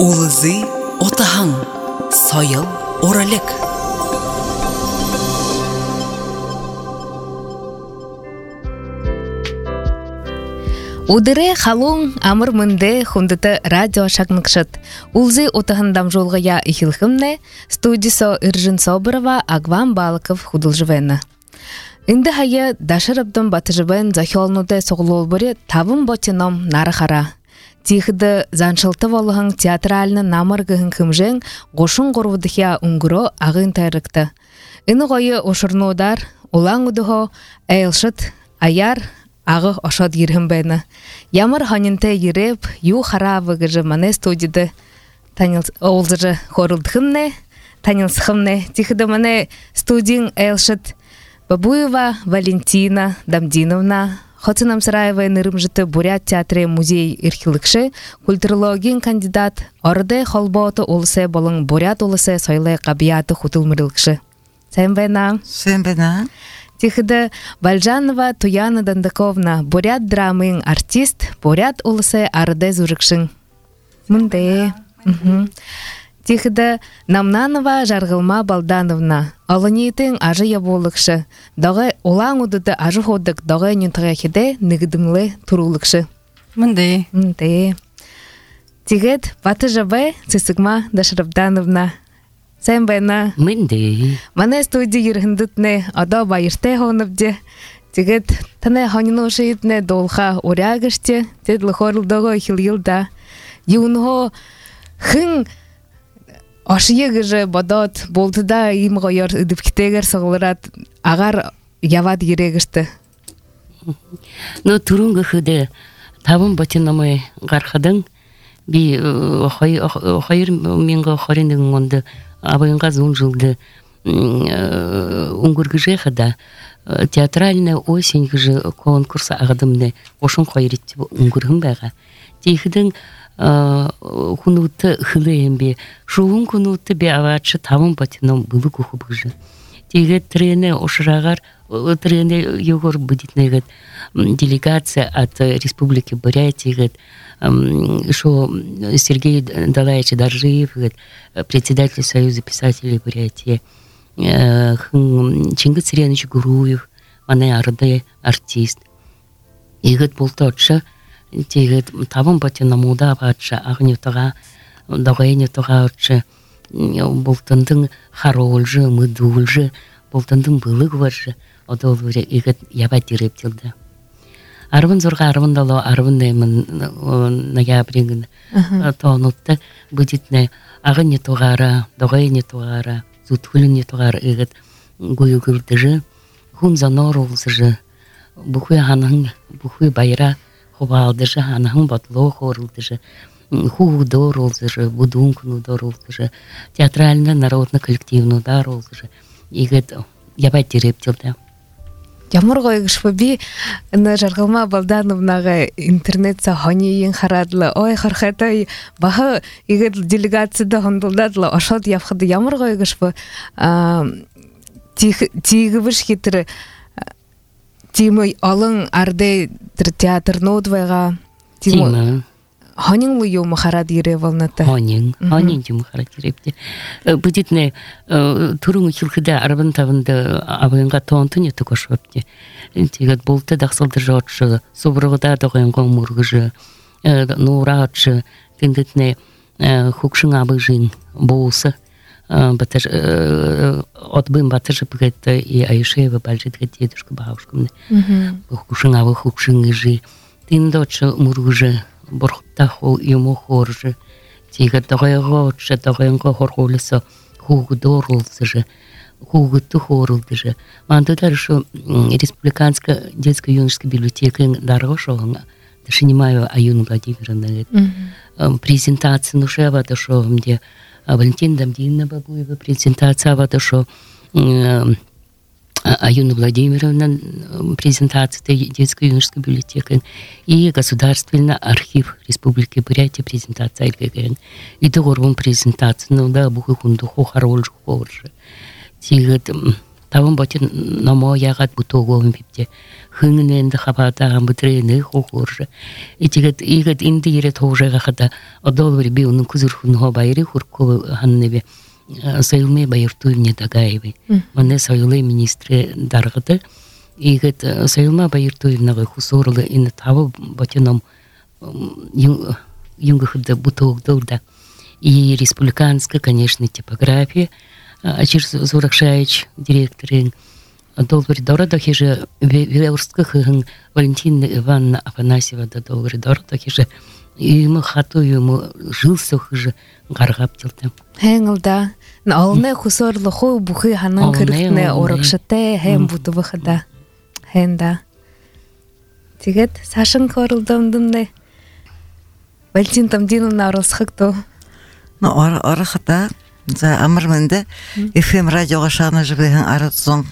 Улызы отаһың, сайыл оралек. Удыре халун амыр мынде хундыты радио шагныкшыт. Улзы отаһын дамжолгая ихилхымне, студисо Иржин Соборова, Агван Балыков худылжывена. Инде хайы дашырыбдын батыжыбын захиолнуде соғлолбыры табын ботином нарахара. Тихыды заншылты волығын театральны намыргығын кымжен ғошын ғорвудыхия унгуро ағын тайрыкты. Ины ғойы ошырнудар, улаң удығы әйылшыт, аяр, ағы ошад ерхім бәйні. Ямыр ханинте ереп, ю харавы гыжы мане студиды олзыры хорылдықымне, танилсықымне. Тихыды мане студин әйылшыт Бабуева Валентина Дамдиновна, Хотынам Сараева нырымжыты Бурят театре музей ирхилыкшы, культурологин кандидат, орды холботы олысы болың Бурят олысы сойлы қабияты хутылмырылыкшы. Сән бәйна? Сән бәйна. Тихыды Бальжанова Туяна Дандаковна, Бурят драмын артист, Бурят олысы арыды зурыкшын. Мынды. Тихыды Намнанова Жарғылма Балдановна, Алынетің ажы яболықшы, дағы олаң удыды ажы ходық дағы нүнтіғекеде нігідімлі тұрулықшы. Мынды. Тигет баты жабы Цисыгма Дашырабдановна. Сән бәйна? Мынды. Мане студия ерхіндітіне ада байырте хоныпде. Тигет тәне ханын ошайытне долға орягыште, тедлі хорылдағы хил-йылда. Юнго хың Ашыегыжы бадат болтыда им ғойыр үдіпкетегер сығылырат ағар явад ерегішті. Турунғы хүді табын батинамай ғарқадың би қайыр менгі қарендігін онды абайынға зон жылды ұңгыргыжы қада театральная осень гыжы конкурса ағадымны ошын қайретті ұңгырғын бәға. Тейхідің хунуты хылыембе шуун кунуты бе авачы табын батином былы куху быжы. Теге трене ошырагар трене йогор будитнегет делегация от Республики Бурятия шо Сергей Далаевич Доржиев, председатель Союза писателей Бурятии, Чингис Ренович Гуруев, мане арды артист. Игет был тот же Тегет табын батина муда батша агнютага дагайнютага отче болтандың харолжы мыдулжы болтандың былык баржы одолуре игет ябат дирептилди. Арвын зорга арвын дало арвын немин ноябрьгин тонутты будитне агнютогара дагайнютогара зутхулнютогара игет гуюгурдыжы хун занорулжы бухуй ханын бухуй байра ховалдыжы, анахын батло хорылдыжы, худор олдыжы, будункну дор олдыжы, театрально-народно-коллективну дар олдыжы. Игет ябат дирептилді. Ямыр ғойгыш бі, Жарғылма Балдановнаға интернетса ханейін харадлы, ой хархатай, бағы игет делегацияда хондылдадлы, ошад япқыды ямыр ғойгыш бі, тигі біш кетірі, Тимой алың арды театр нодвайға Тимой ханин лую махарад ере волната. Ханин тим махарад ерепте. Будитне турун хилхида арбан тавында абайынға тонтын еті көшөпте. Тегет болты дақсылды жотшы, собырғыда дағайынға мұрғыжы, нуратшы, тендетне хукшын абыжын болсы. Батыр отбым батыржы бігетті и Айшеева бәлжетге дедушка бабушкамны. Хукшын абы хукшын жи. Тендотшы мұрғыжы, бұрқытта хол ему хоржы. Теге дағайға отшы, дағайынға хорғолысы хуғыдор олзыжы, хуғыты хорылдыжы. Мандыдар шо Республиканская детско-юношеская библиотека дарғы шоғын, дашынимаю Аюну Владимировна. Презентация нушева да шо где Валентина Дамдина Бабуева презентация вот что Аюна Владимировна презентация детской юношеской библиотеки и Государственный архив Республики Бурятия презентация ЛГГН. И договором презентация, ну да, буху хунду хохарольжу хоржи. Тигет тавын ботин намо ягат бутогом бипте хыңненде хабатаган бутрени хохурже итигет игет инди ире тожага хата одолвери би унун кузурхун хобайри хурко ханнебе союлме байыртуйне тагаеви мане союлы министре даргыды игет союлма байыртуйнага хусорлы ин тавы ботином юнгахда бутогдылда и республиканская, конечно, типография. Ачир Зуракшаевич, директорин, долбари дородах же Веверских Валентина Ивановна Афанасьева да долбари дородах же и мы хату ему жился же гаргаптилтем. Хэнглда, на алне хусорлы хой бухы ханан кырыкне оракшате хэм буту выхада. Хэнда. Тигет Сашин корылдамдымне. Валентин Тамдиновна оралсхыкто. Ну, орахата, за амарменде, FM радиоға шағына жібеген аратсон.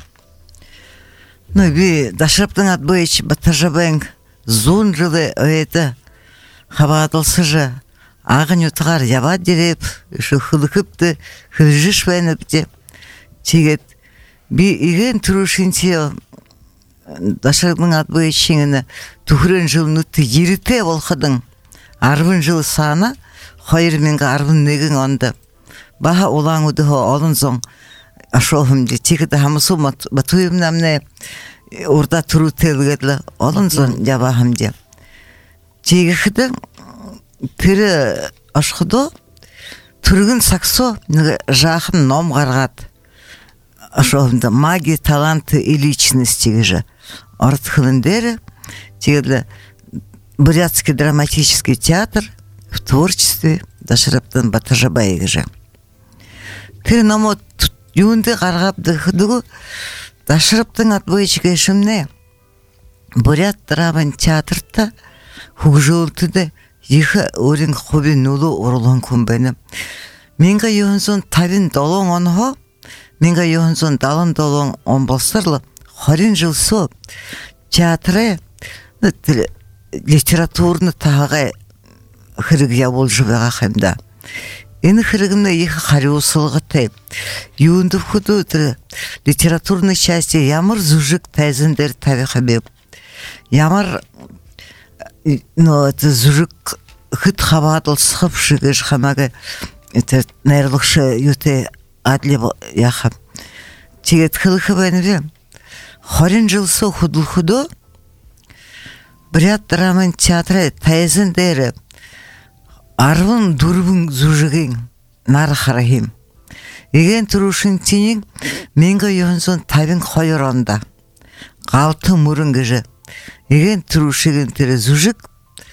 Ну, би дашыптың атбойч батажабен зун жылы өйті хабадылсы жы. Ағын ütіғар яба дереп, үші хылықыпты, хылжыш бәйніпті. Тегет, би иген тұрушынте дашыптың атбойч шеңіні түхірен жылын үтті еріте болқыдың. Арвын жылы саны, Хайыр менге арвын неген онды. Баха олаң уды хо олын зон ашоғымды. Текіді хамысу батуым намне орда тұру телгедлі. Олын зон жабахымды. Тегіхіді тірі ашқыды түргін саксо жақын ном қарғат. Ашоғымды магия, таланты и личності же. Артхылындері тегіді Бурятский драматический театр в творчестве дашыраптан батажабайы же. Тірі намо юнды қарғапды қыдығы дашыраптан атбойчыға шымне Бурят драман театрта хугжылтыды ехі өрін құбі нулы орылын күмбені. Менға еуінсон табин долон онхо, менға еуінсон далын долон он болсырлы хорин жылсо театры литературны тағай хырыг я бол жыбаға қаймда. Эни хырыгымна ехі хариусылғы тәйп. Юынды худу литературной части ямар зужик тәзіндер табиға беп. Ямар зужик хыт хабадыл сықып шығыш хамағы нәрлықшы юте адле яхам. Тегет хылықы бәні бе. Хорин жылсы худыл-худу Бурят драман театры тәзіндері арвын дұрбын зужығын нары қарахим. Еген тұрушын тенің менгі еуінсон табин қойыр онда. Қалты мұрын кіжі. Еген тұрушығын тірі зужық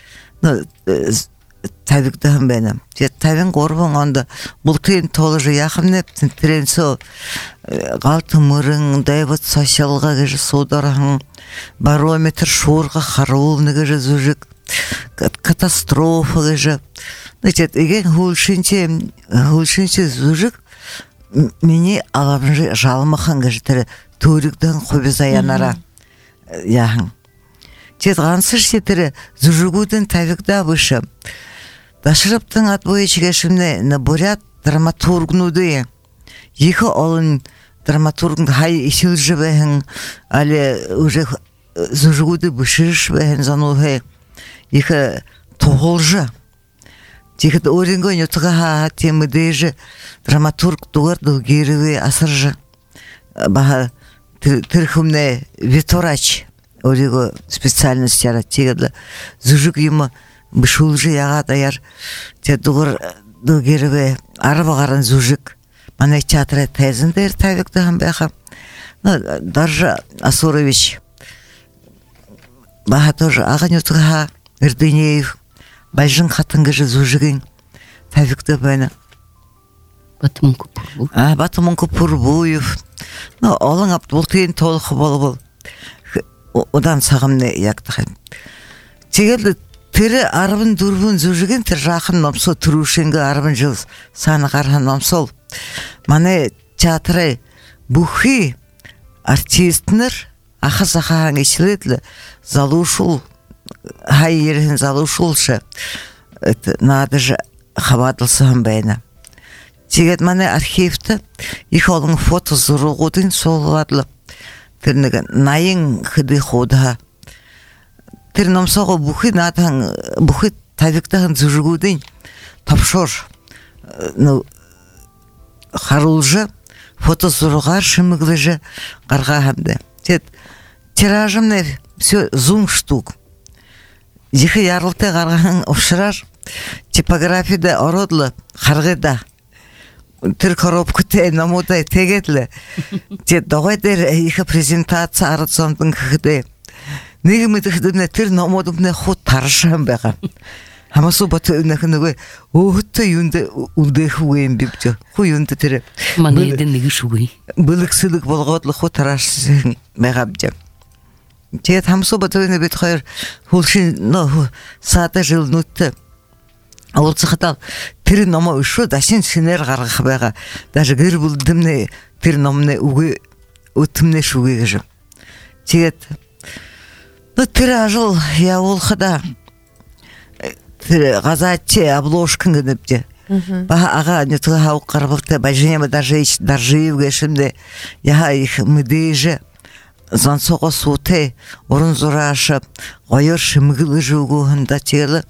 табиқтығын бәнім. Табин қорбын онда бұлтыйын толыжы яқымнептін тірен со қалты мұрын дайбыт сосиалға кіжі содарығын барометр шорға қаруылны кіжі зужық. Катастрофа кіжі. Значит, еген хулшынче зужық мені аламжы жалмақан кіжі тірі төріктің қобі заянара яғын. Ғансыр сетірі зужығудың табиқда бұшы. Дашыраптың атбойычыға шымне Бурят драматургнуды. Ехі олын драматургнуды хай исіл жібәхін, әлі уже зужығуды бұшырыш бәхін зануғай. Ехі тоғылжы. Тегіт орынгон ұтыға теміді жы драматург дуғардыл керіве асыржы. Баға түрхімне веторач. Ориго специальность яра тегедлі зужық ему бішулжы яға даяр те дуғыр дугеріве арбағарын зужық мана театры тәзіндер табиқтығын бәқі Даржа Асурович баға тоже ағын өтіға Ирдынеев байжын қатыңғы жы зужығын табиқты бәні Батымын Купурбуев олың апты бұл тейін толықы бол одан сағымны яқтықын. Тегелді тірі арбын дұрбын зужыген тір жақын номсо тұрушенгі арбын жыл саны қарған номсол. Маны театры бұхи артистнер ақы-сақаған ешілетлі залушул, хай ерін залушулшы нады жы қабадылсығын бәйні. Тегет мане архивті их олың фото зұрығудың солғадылы. Тірнігін найын хыды хода. Тірном соғы бұхы натаң, бұхы тавиктағын зүргудың тапшор. Харулжы фото зұрығар шымыглыжы қарға хамды. Тиражымны все зум штук. Ехі ярлықты қарғағын ұшырар. Типографияда ородлы қарғыда. Тір коробку те намудай тегетлі. Те доғайдер ехі презентация арыцамдың кіхді. Неге мүдіхдімне тір намудымне худ тарышам бәға. Ама су баты өнәкіні оғытты юнды ұлдығы өйін бепті. Ху юнды тірі. Маны едін неге шуғай. Бұлықсылық болғадлы худ тарашын бәға бді. Те тамсу баты өні бет қайыр хулшын саты жыл нүтті. Ол цықатал тірі нома ұшу дашын шынер қарғы бәға. Даже гір бұлдымне тірі номне ұғы өтімне шуғы ғыжым. Тегет тірі ажыл я ол қыда ғазатче обложкың гыныпте. Аға нетігі хауқ қарбылты бәжінемі даржиев гешімде яға их мүдейжі зансоға суты орын зұра ашып ғайыр шымғылы жүгу хында тегелі.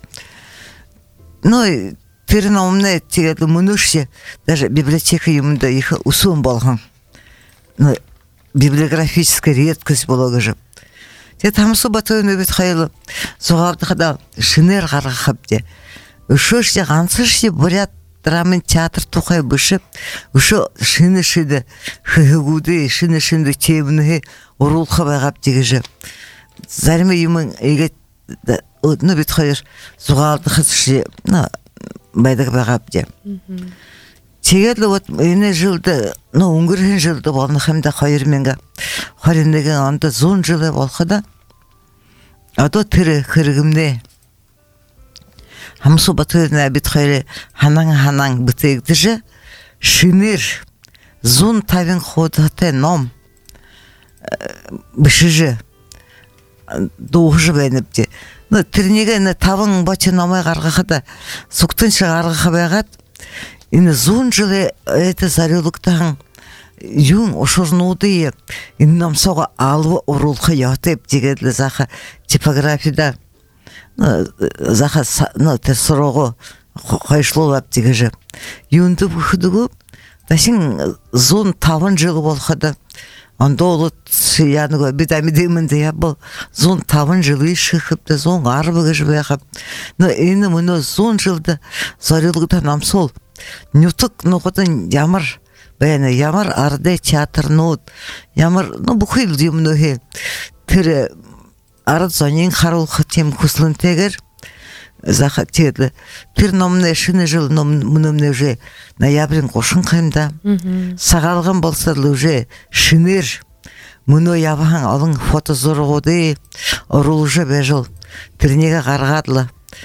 Тірін омны тегелі мұнышсе даже библиотека юмында их ұсуын болған. Библиографический редкость болығы жып. Те тамсу батуын өбет қайлы соғабды қада шынер қарға қапте. Үшіште ғансыште бурят драмын театр тұқай бұшып, үші шыны-шыды хығығуды, шыны-шынды тебіні ұрул қабай қаптегі жып. Зарымы юмын егет өтіні бет қайыр соғабды қызышы байдығы бай қапте. Тегерлі өне жылды, үңгірген жылды болны қамда қайырменгі қарындеген анда зон жылы болқыда. Ado tiri kırgımde. Hamsu batırına bit khayre hanang bitegdici şinir zun tavin khodate nom bişiji doğuju benipti. No tirnege ne tavın başı namay qarğıda suktun шығарғы байғат. Ины зун жылы это зарылыктан юн ошорнуды иннам соға алвы урулқы ятып дегедлі заха типографияда заха те сұрығы қайшлылап дегежі юнды бұхыдығы дасин зун тавын жылы болқыды анда олы яныға бедамидемінде я бұл зун тавын жылы шықыпты зун арбығы жібеғіп ины мұны зун жылды зарылыктан намсол нютық нұғыдың ямар бәйіні ямар арды театр нұд ямар бұқыл дейміні тірі арыд зонен қарулқы тем күслін тегір зақа тегірлі тір номны шыны жыл мұнымны уже ноябрин қошын қаймда сағалған болсарлы уже шыныр мұны ябаң алың фото зорғуды ұрылжы бәжіл тірнеге қарғадлы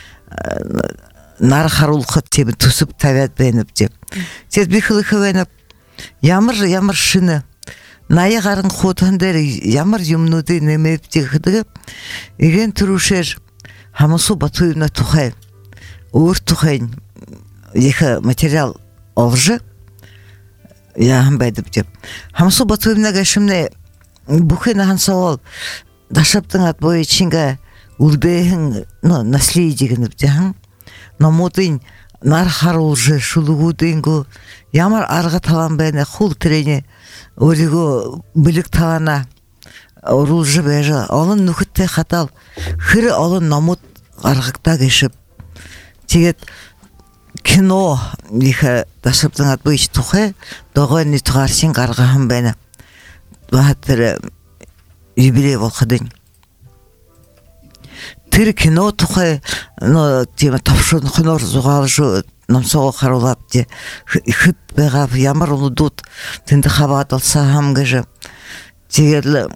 нар қарулқы темі түсіп табиат бәйініп деп. Тез бекілікі бәйініп, ямар шыны, найы қарын қотындары ямар юмнуды немеп дегідігі, еген тұрушер, хамысу батуына тұқай, ұр тұқайын, екі материал олжы, яғын бәйдіп деп. Хамысу батуына кәшімне бұқын аған сауал, дашаптың ат бойы чинға ұлдайын наследігініп дегін, намудын нар харулжы шулугудынгу ямар арга талан бәне хул трене оригу билик талана орулжы бәжі олын нүхітте қатал хыры олын намуд арғықта кешіп тегет кино ехі дашыптың атбы ич тұқы доғы не тұғарсен қарғағын бәне бағаттыры юбилей болқыдың тір кино тұқай, тема тапшын құнор зұғалжы намсоға қарулап де, хыт бәғап, ямар ұлы дұт, тінді қабадылса хамгыжы. Тегерлі,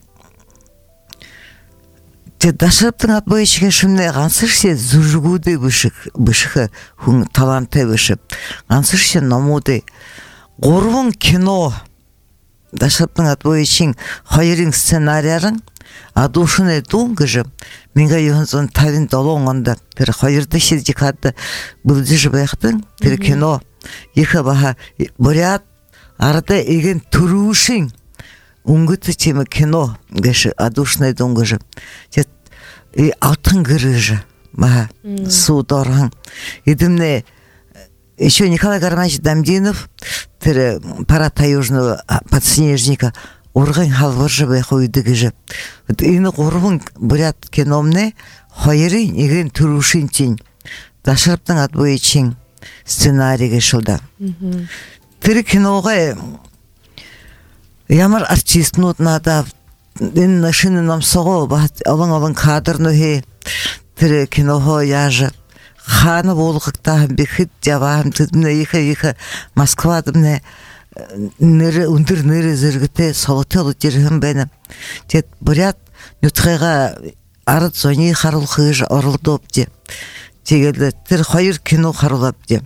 дашыптың атбай ішіге шымне ғансырше зүргуді бішігі хүн таланты бішіп, ғансырше намуды. Ғорвын кино, дашыптың атбай ішін қайырың сценарияның, адушыны дуңгыжы, менге юхансон тавин долоңында, тір қайырды шедикатты бұлды жібаяқтың, тір кино, иха баха бурят арда иген турушин унгыты чема кино гэш адушный донгыжы тет и алтын гырыжы баха судорхан идемне еще Николай Гарманович Дамдинов тірі пара таежного подснежника ургын халвыржы бай хойды гыжы ины қорбын бурят киномне хойрын иген турушин чин дашырыптың атбойы чин сценарийге шылда тірі киноға ямар артист нотнада ин нашины нам сого алын кадрны хе тірі киноға яжы ханы болғықта бекіт жавам түдімне иха Москва дымне үндір ныры зіргіте солотелы жерхім бәні тет бурят нүтқайға арыт зони харылқыж орылдоп де тегелі тір хайыр кино харылап де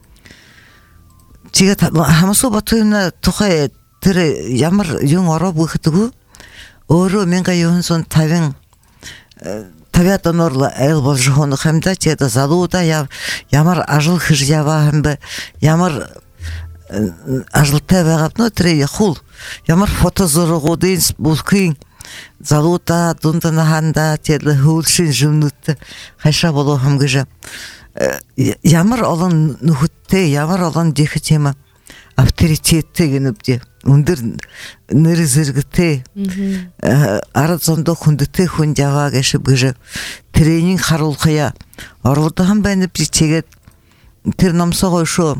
тегет хамасу батуына тұқай тірі ямар юң орап ұқытығу ору менға юғын сон тавин табиаттан орлы әйл бол жығыны қамда теді залуда ямар ажыл хыж ява хэмбі ямар ажыл табиғап но тірі хул ямар фотозорығу дейін бұлқын залуда дундана ханда теді хулшин жүмнутты қайша болу хэмгіжі ямар олон нүхітте ямар олон дехі тема авторитетті геніпте үндір ныры зіргіте арат зондо хүндіте хүн жава кәшіп гыжы тренинг харулқая орылдығын бәніп тегет тір намсығы шо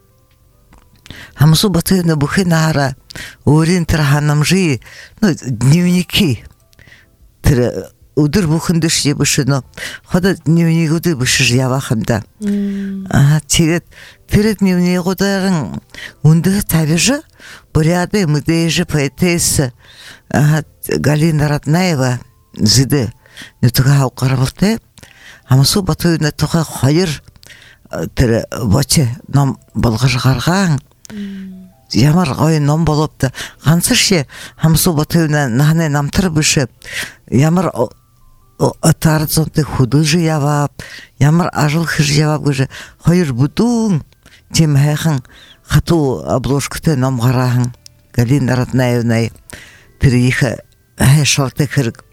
хамсу батыны бұхы нара өрін тір ханамжи дневники тір удыр бұхындыш ебішіно хода дневник уды бішіж явахында тегет тірі дневник ударын үнді табежі буряды мыдейжі поэтессы Галина Роднаева зиды нүтіға ауқарылды амасу батыны тұға қайыр тірі бөте нам болғыжғарған ямар ғой ном болыпты ғансырше амасу батыны нағаны намтыр бүші ямар атарцонты худыжы явап ямар ажыл хыж явап гыжы қайыр бұдың тем хайқын хату обложкты нам ғарағын Галина Роднаевна тірі ехі шалты кірік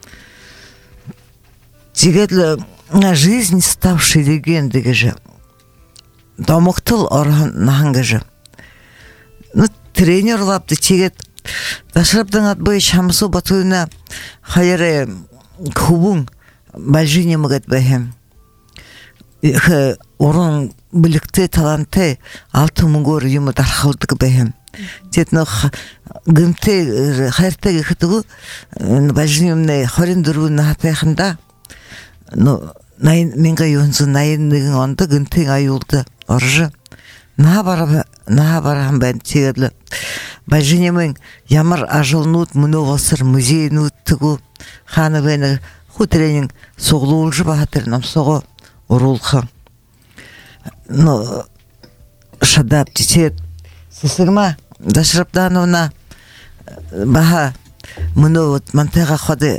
тегетлі жизнь ставший легендыгы же домықтыл орған нағыңгы же тренер лапты тегет дашырыптың атбой шамсу батуына хайыры кубун бәлжіне мұғат бәхем орын білікті таланты 6 мұңғыр юмы дархалдығы бәхем тетно гымте хайртаги хытыгу бәлжінемне хорин дұруына хатайхында менға юнзы найындығын онды гымтең айылды оржы наға барам бән тегедлі бәлжінемін ямар ажылнут мұны ғасыр музейнут тұгу ханы бәні хутренің соғлы олжы бағатыр намсоғы орулқы шадап тетет сысығыма дашырыптановна баха мұны мантайға ходы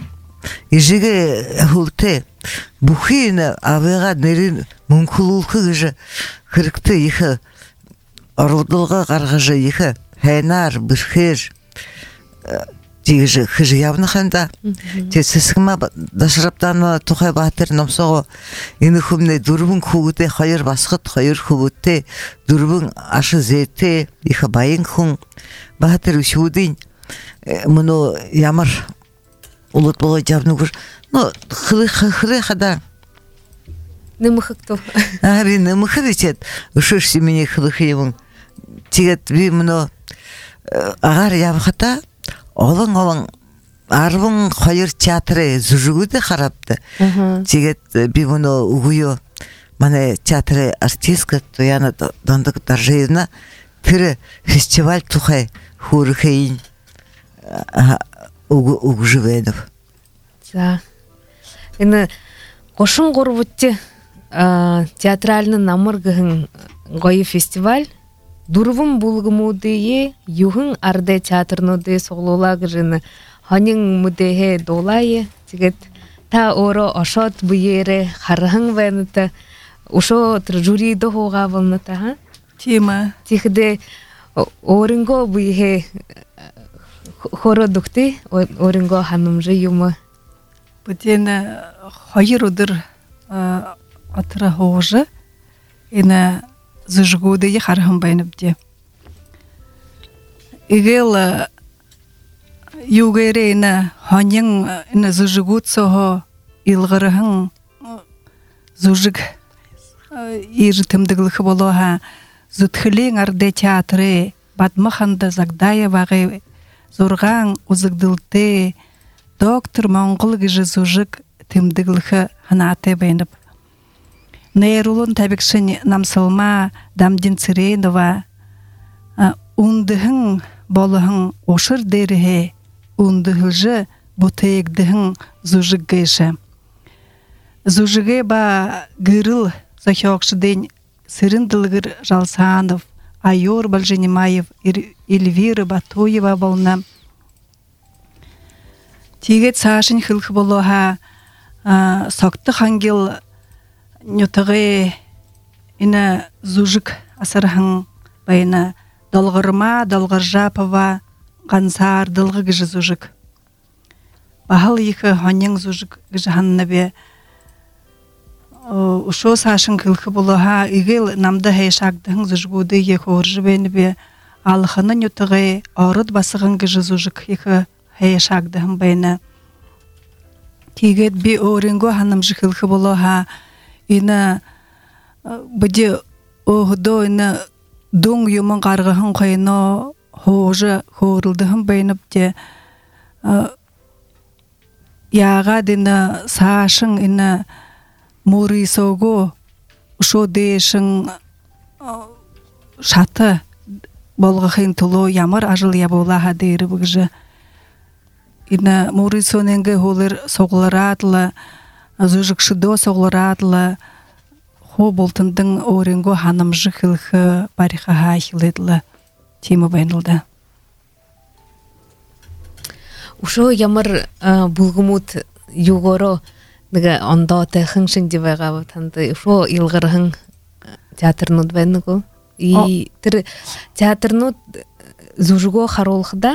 ежеге хулте бухина авега нерин мункулулқы гыжы кірікті ехі орудылға қарғыжы ехі хайнар бірхер тегіжі хыжы явны ханда те сысығыма дашырыптановна тухай батыр намсоғы ені хүмне дұрбын хугуте хайыр басқыт хайыр хугуте дұрбын ашы зете ехі байын хүн батыр үшудын мұны ямар улут болой жабны күр хылы хада нымыхыкту ари нымыхы дечет ушуш семене хылы хыймын тегет би мұны ағар ябхата олың арбын хайыр театры зүжігуді қарапты тегет би мұны угую мане театры артистка Тояна Дондық Даржаевна тірі фестиваль тухай хурхейн угжывенов. Да. Ины қошын қорбутте театральны намыргығын ғойы фестиваль дұрвым бұлғымудые юғын арде театрнуды соғлула гыжыны ханин мудехе долайы тегет та оро ошот бұйері харығын вәніті ушо жюриді хоға вылныта Тема. Тихде оринго буйhe хородукти оринго ханымжы юмы. Бутен хайыр удыр атыра хоғжы. Ина зыжгуды хархам байныбде. Игел югере ина ханьян ина зыжгуд сохо илгырыхын зужиг ир тымдыглыхы болоха зытхылең арде театры Батмаханда Загдаеваға зорған узыгдылты доктор Моңғыл гыжы зужиг тымдыглыхы ханаты байнып. Нейрулун табекшін намсылма Дамдин Циренова ундыхын болыхын ошыр деріхе ундыхылжы бұтыегдіхын зужиг гайшы. Зужиге ба гырыл захиокшыден Сырындылгыр Жалсанов, Айор Бальженимаев, Эльвира Батуева болна. Тигет сашын хылхы болуға соқты хангел нютығы ина зужик асырхын байына долғырма, долғыржапова, ғансар, дылғы гыжы зужик. Бахал ехы ханьян зужик гыжы ханна бе ушо сашын кылхы болуға игел намды хайшагдың зужгуды ехы оржы бәйні бе алханы нютығы орыд басығын гыжы зужик ехы хайшагдың бәйні. Тигет би оринго ханымжы кылхы болуға ина бұде оғдо ина доң юмын қарғығын қойыно хоғжы хоғырылдығын бәйніп де яға дина сашын ина Мурисого ушо дейшин шаты болгахын туло ямар ажыл яболаха дейри быгжы. Ина Мурисоненге холыр согларадла, зужикшидо согларадла, хо болтындың оренго ханымжы хылхы барихаха хиледла тема байнылда. Ушо ямар булгумут югоро Дага онда тэхэншин дивэга батанды шо илгэрхэн театрнууд байна гоо. И тэр театрнууд зужго харуулхда.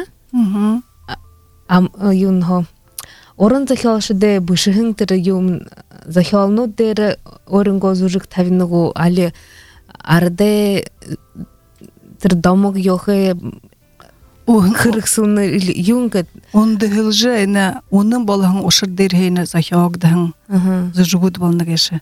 Юун хо. Орон захиолшдэ бушихэн тэр юм захиолнууд дээр өөрөнгөө зужиг тавинагу али арде тэр домог ёхэ Хырыксуны юнгат онды хылжы ина onun болған ошыр дерхейна захиогдың зужгуд болны кеші.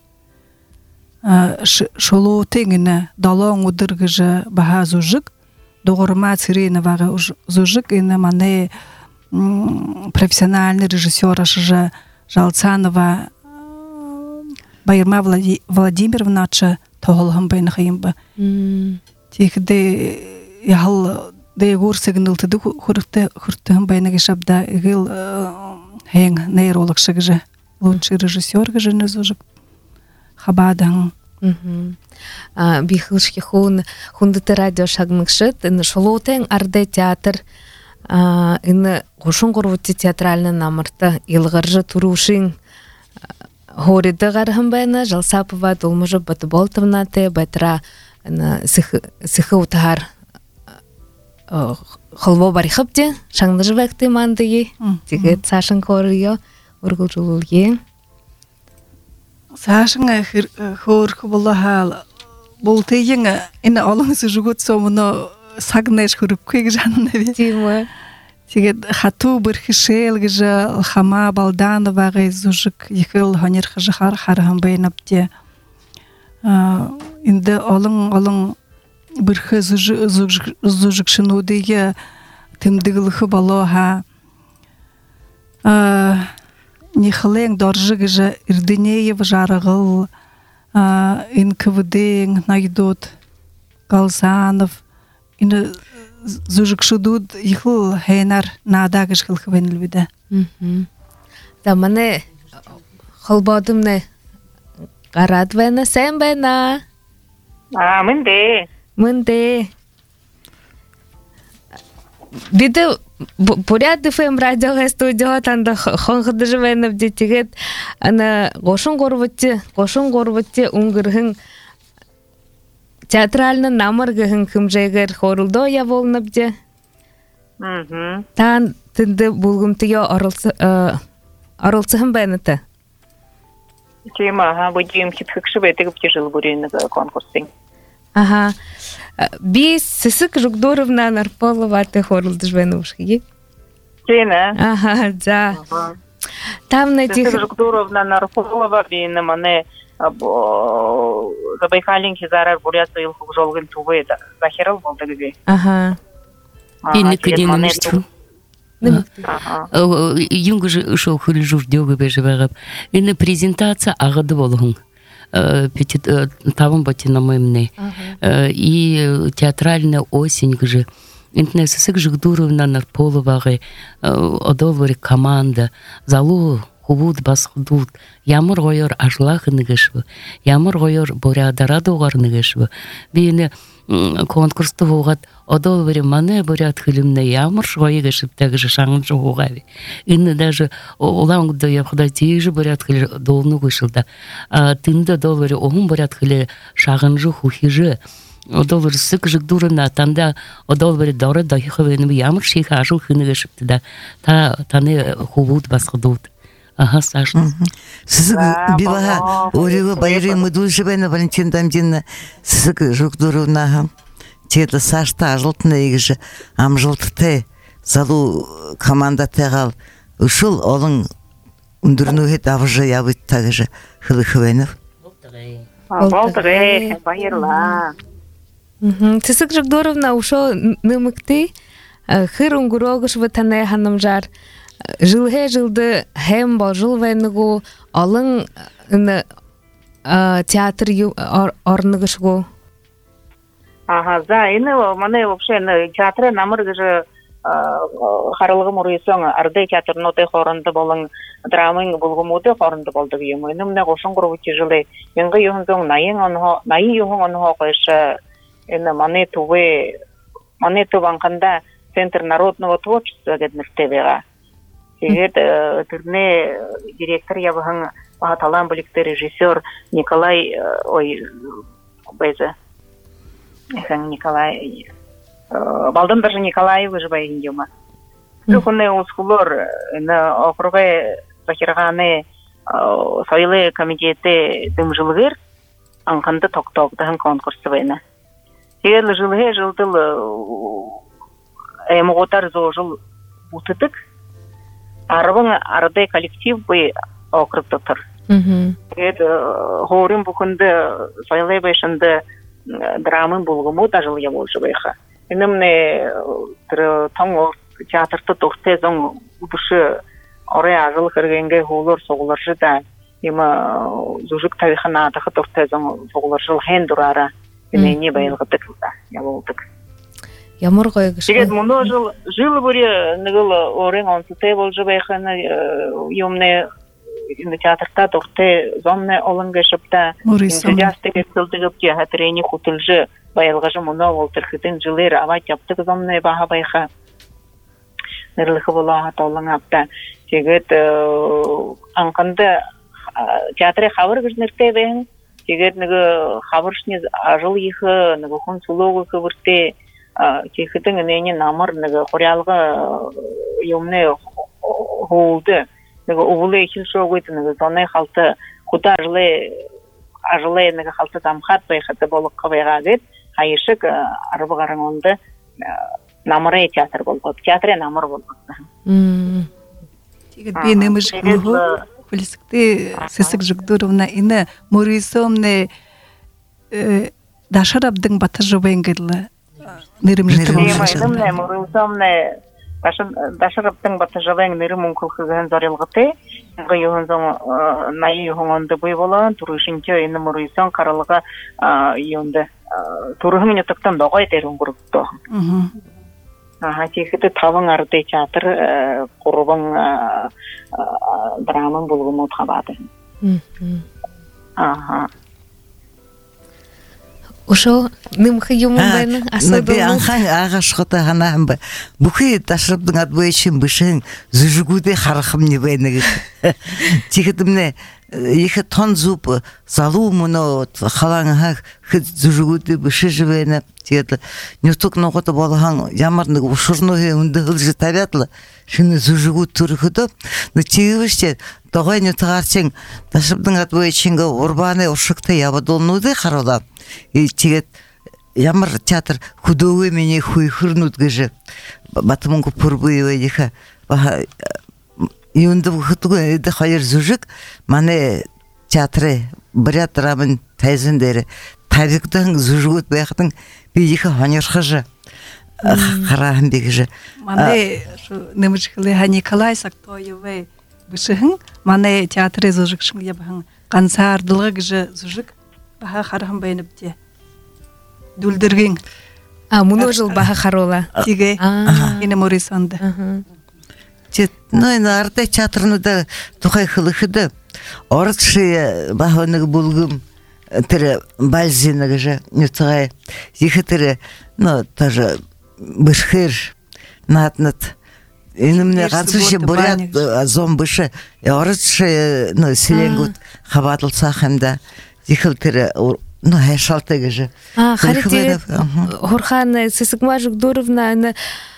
Шолу теңіне далон удыргыжы баха зужик, доғырма цирейна ваға зужик ина мане профессиональный режиссер ашыжы Жалцанова Байырма Владимировнача тоғылғын байны қиымбы. Текіде яғыл Дегор сигналтыды хуртыгын байна кешабда игыл хэng нейролог шыгжы лучший режиссер гыжы незужик хабадан. Бихылшки хундыты радио шагныкшыт, ины шолотен арде театр, ины гошун горвути театральный намырты илгыржы турушин хориды гархын байна Жалсапова долмыжы Батыболтовнаты байтра сыхы утахар холво барихапте шаңдыжы бәкті мандығы тегет сашын корыйо ургылжулулге сашын хорқы болахал болты еңі ені алыңызы жүгіт сомыны сағынайш көріп көйгі жанына бе тегет хату бірхі шелгіжі хама балданы бағай зұжық екіл ханер қыжықар қарығын байнапте енді алың бірхі зұжықшынудыге тымдығылығы балоға нехылен доржығыжы Ирденеев жарығыл НКВД найдут Галзанов зұжықшыдуд ехыл хайнар надағыш қылқы бәнілбіді. Да мане қылбадымны қарад бәні сән бәна? Мынде. Биде поряд ФМ радиоға студиоға танда хоңғыды жывайнып детігет ана гошын горватте уңгырхын театральный намыр гыхын кымжайгар хорулдо я волнабде. Тан тынды булгумтыё орылсыхын байныты. Тема, будем хитхыкшы бәйтігі птежил бурейнігі конкурстың. Ага. Бис Сысык Жугдуровна Нарполова ты хорулды жвенушки. Тена? Ага, да. Там на тих... Сысык Жугдуровна Нарполова бейні маны Забайкалинки зарар бурятсы илхук жолғын тувы захерал болды gibi. Ага. Бейні кеденімісту. Юнғы ұшыл хүлі жүрдеугі бәжі бағып. Ені презентация ағады болғын. Тавым батина мемне. И театральная осень гжи. Интне Сысык Жугдуровна Нарполоваға одолвары команда. Залу хубуд басхудуд. Ямыр ғойыр ажлағы нігішві. Ямыр ғойыр борядара доғар нігішві. Бейні конкурсты болғат одолвары маны боряд хілімне ямыр ғойы гішіптәгі шаңын жоғуғави. Инны даже олаңды япқыда тейжі боряд хілі долны гішілді. Тынды долвары оғын боряд хілі шағын жу хухижі. Одолвары Сысык Жугдуровна танда одолвары дары дайхы ямыр шейхі ажыл хіні гішіпті да. Таны хубуд басхудуд. Ага, Саша. Сысык билаға орығы байры мұдулжы бәйні Валентин Дамдинна Сысык Жугдуровнаға теді Сашта ажылтына егіші амжылтыты залу команда тәғал ұшыл олың үндірнуғет авыжы ябыт тағыжы хылы бәйнів. Болдығы, байырла. Сысык Жугдуровна ушо нымыкты хыр унгурогыш ватане ханымжар жылды хэм бол жыл вайныгу алың театр орныгышгу. Ага, за, ины маны вообще театры намыр гыжы харылығы мұрыйсың арды театр ноты хорынды болың драмың болғымуды хорынды болды гейм. Ины мына қошын құрғы тежілі. Менгі юхынзың найы юхын оныға қойшы ины маны туванқында Центр народного творчества гэдніртебеға. Сегет түрне директор ябығын бағаталан білікті режиссер Николай, Николай, балдым даже Николай выживай индема. Зүхіне ұсқылыр, оқырғай бақирғаны сайлы комитеті дым жылғыр, анқанды тоқтоқтығын конкурсы байна. Сегет жылдыл әміғотар зо жыл бұтыдық, арвың ардай коллектив бай округ тұр. Ғорым бұқынды сайлай байшынды драмын болғыму да жыл яболшы байға. Енімне таң театрты тоқты зоң бұшы орай ажыл кіргенге ғолыр соғылыршы да ема зүжік тавихана атықы тоқты зоң соғылыр жыл хэн дұрара не байылғыдық яболдық. Ямар қойғыш. Сегет мұны жыл бұре нүгіл орын онсыты болжы байқаны емне театрта тоқты зомны олынғы шыпта энтузиастығы сылдығып те хәтірені құтылжы байылғыжы мұны ол түрхітін жылыр ават яптық зомны баға байқа нұрлықы болаға таулың апта. Сегет анқанды театры қавыр күжнірте бәйін. Сегет нүгі қавыршны ажыл ехі, нүгі құн сұлуғы көвірте кехітің үнейне намыр нүгі қорялғы емне ғолды. Нүгі ұғылы екіл шоғыйты нүгі зоны қалты құта ажылы нүгі қалты тамқат байқыты болып қабайға дед. Хайышық арбығарын онды намыры театр болып. Театры намыр болып. Тегет бейнемі жықлығы Хулисыкты Сысык Жугдуровна ины Мурисомны дашарабдың баты жобайнгыдлы нырым жытым Мурисомны дашарабдың баты жобайng нырым ұнқылқығын зарылғыты Юхынзон найы юхынғанды бой болан Турышынчы ины Мурисом қаралыға юнды Турығын етіктен доғай дәрін құрықты Текіті тавың арды театр құрыбың драмын болғым отқабады. Ошо нымхы юмын байны асадылы. Анхан ағашқыта ғанағын ба. Бұқы ташырыптың адбой үшін бұшын зүжігуде қарақым не байны. Текітімне их тон зуб залу муно халаңа хит зужугуды бышижвена тет нютук ногото болган ямарны ушурны үндүлжи табятлы шуны зужугут турхудо но тигивиште тогой нютарчың ташыбдың атбойчинга урбаны ушукта ябадолнуды харола и тигет ямар театр худовый меня хуйхырнут гыжы батымыңгу пурбуева диха Юнды хутугу эде хайыр зужик мане театры брят рамын тайзындары табиктан зужугут бяхтын бидиха ханерхажы харахын бегже мане шу немышхлы Николай Сактоевой бышын мане театры зужик шын ябын концертлыгы гыжы зужик баха харахын байныпте дүлдүргин муну жыл баха харола тиге ине Морисонда ну и на арте театрну да тухай хылыхыды орытшы бахоныгы булгым тірі бальзиныгы же нютығай зихы тірі ну тоже бышхыр натнат инымне қансышы бурят зомбышы орытшы ну селенгут хабатылса хэмда зихыл тірі ну хайшалтыгы же харите Хорхан Сысыкма Жугдуровна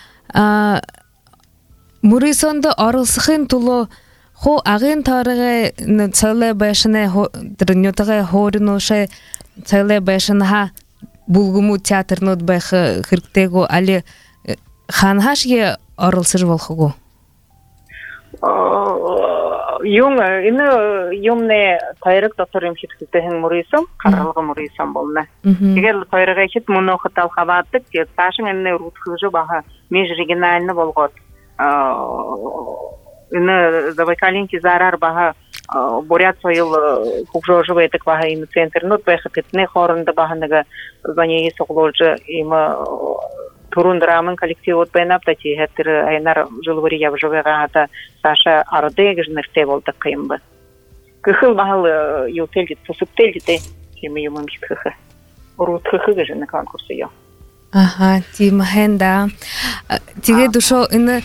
Мурисонда арылсыхын тулу хо агын тарыгы цэлэ башына дрнётага хориноше цэлэ башына булгуму театрнод бах хырктего али ханхашге арылсыр болхугу юмне тайрык доторым хитхтехин Мурисон каралга Мурисон болна эгер тайрыга хит муно хатал хабаттык ташын энне рутхыжы баха межрегиональны болгот Забайкалинки зарар баха борят сойл хужожовый так баха им центр ну баха кетне хорында баханага звание согложы им турун драмын коллектив от бенап тати хеттер айнар жылвори явжовага ата Саша ардег жнерте болдык кыймбы кыхыл бахал ютелди тусуптелди кеми юмым хитхы рутхы гыжны конкурсы yo Ага, тимахенда. Тиге душо ины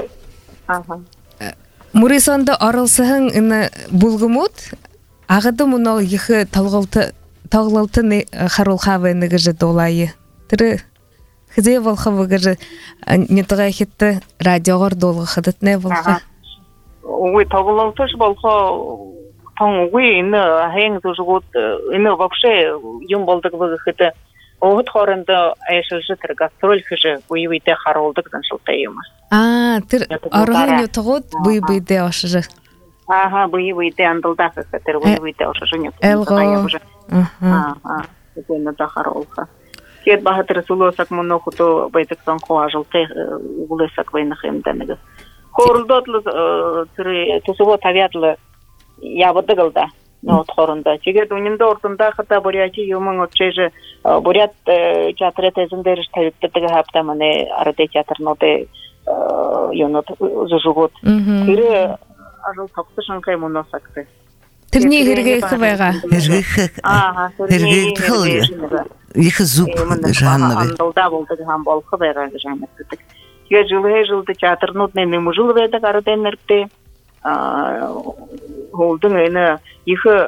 Мурисонда арылсыхын ины булгумут, агыды муно ихы талгылты харулхавы гыжы долайы. Тыры хызе волхавы гыжы нетыгай хитті радиогор долғы хыдытне волха. Ой, талгылтыш болха тан ой ины хэнг дужгут ины вообще юм болдык выхыты Огыт хорында айшылжы тір гастроль хыжы буйвейде харолдык заншылтайыма. Тір арығын етігот буйвейде ашыжы. Буйвейде андылда хыхы, тір буйвейде ашыжы нетігайымжы. Зені да харолха. Кет баға тірі сулосак мұны құту байдықсан қоа жылтай ұғылысак байнықымденігі. Хорылдотлы тірі тусуво тавятлы ябыдығылда. Вот хорында. Чигет унинда ортында хата буряти юмын отчеже бурят театры тезендер штабиттеге хапта мане арате театрноде юнот зужугот. Ире ажыл токтышын кай моносакты. Тирни хирге хвайга. Хирге тхыл. Их зуб жанны. Андалда болду гам бол хвайга жанны. Я жылы театрнотне не мужул веда гараденерте. Холдың ені ехі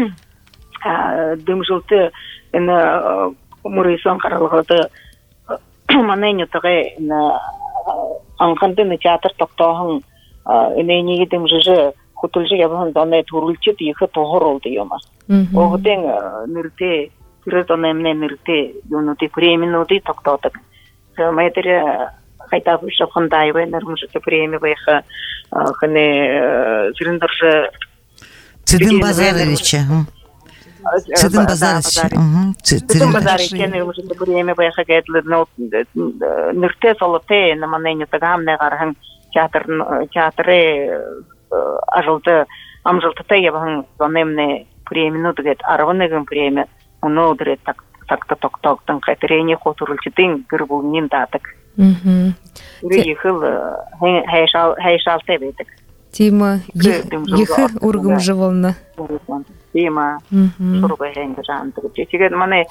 дымжылты ені Мурисон қаралғады манайны тұғы аңқандыны театр тоқтағын ені неге дымжыжы құтылжы ябығын заны тұрылчет ехі тоғыр олды ема. Оғытен нұрте, түрет онайымне нұрте юнуты преминуды тоқтадық. Мәйтірі қайта бұшықындай бай нұрмышыты премия байқы қыны жүріндірші Цидын Базаровича. Цидын Базаровича. Цидын Базаровича нұрмышыты премия байқы кәділі нұрте солыте наманайны тағамны қарғын театры ажылды амжылтыта ебағын zonемне премия дұғет арғынығын премия оны ұдырет такта тоқтауқтың қайтырене қотырылчыдың бір бұлнен дадық. Ехыл хайшалты бедік. Тима, ехы ургым живолна. Тима, шургай хэнгі жандығы. Чегет мане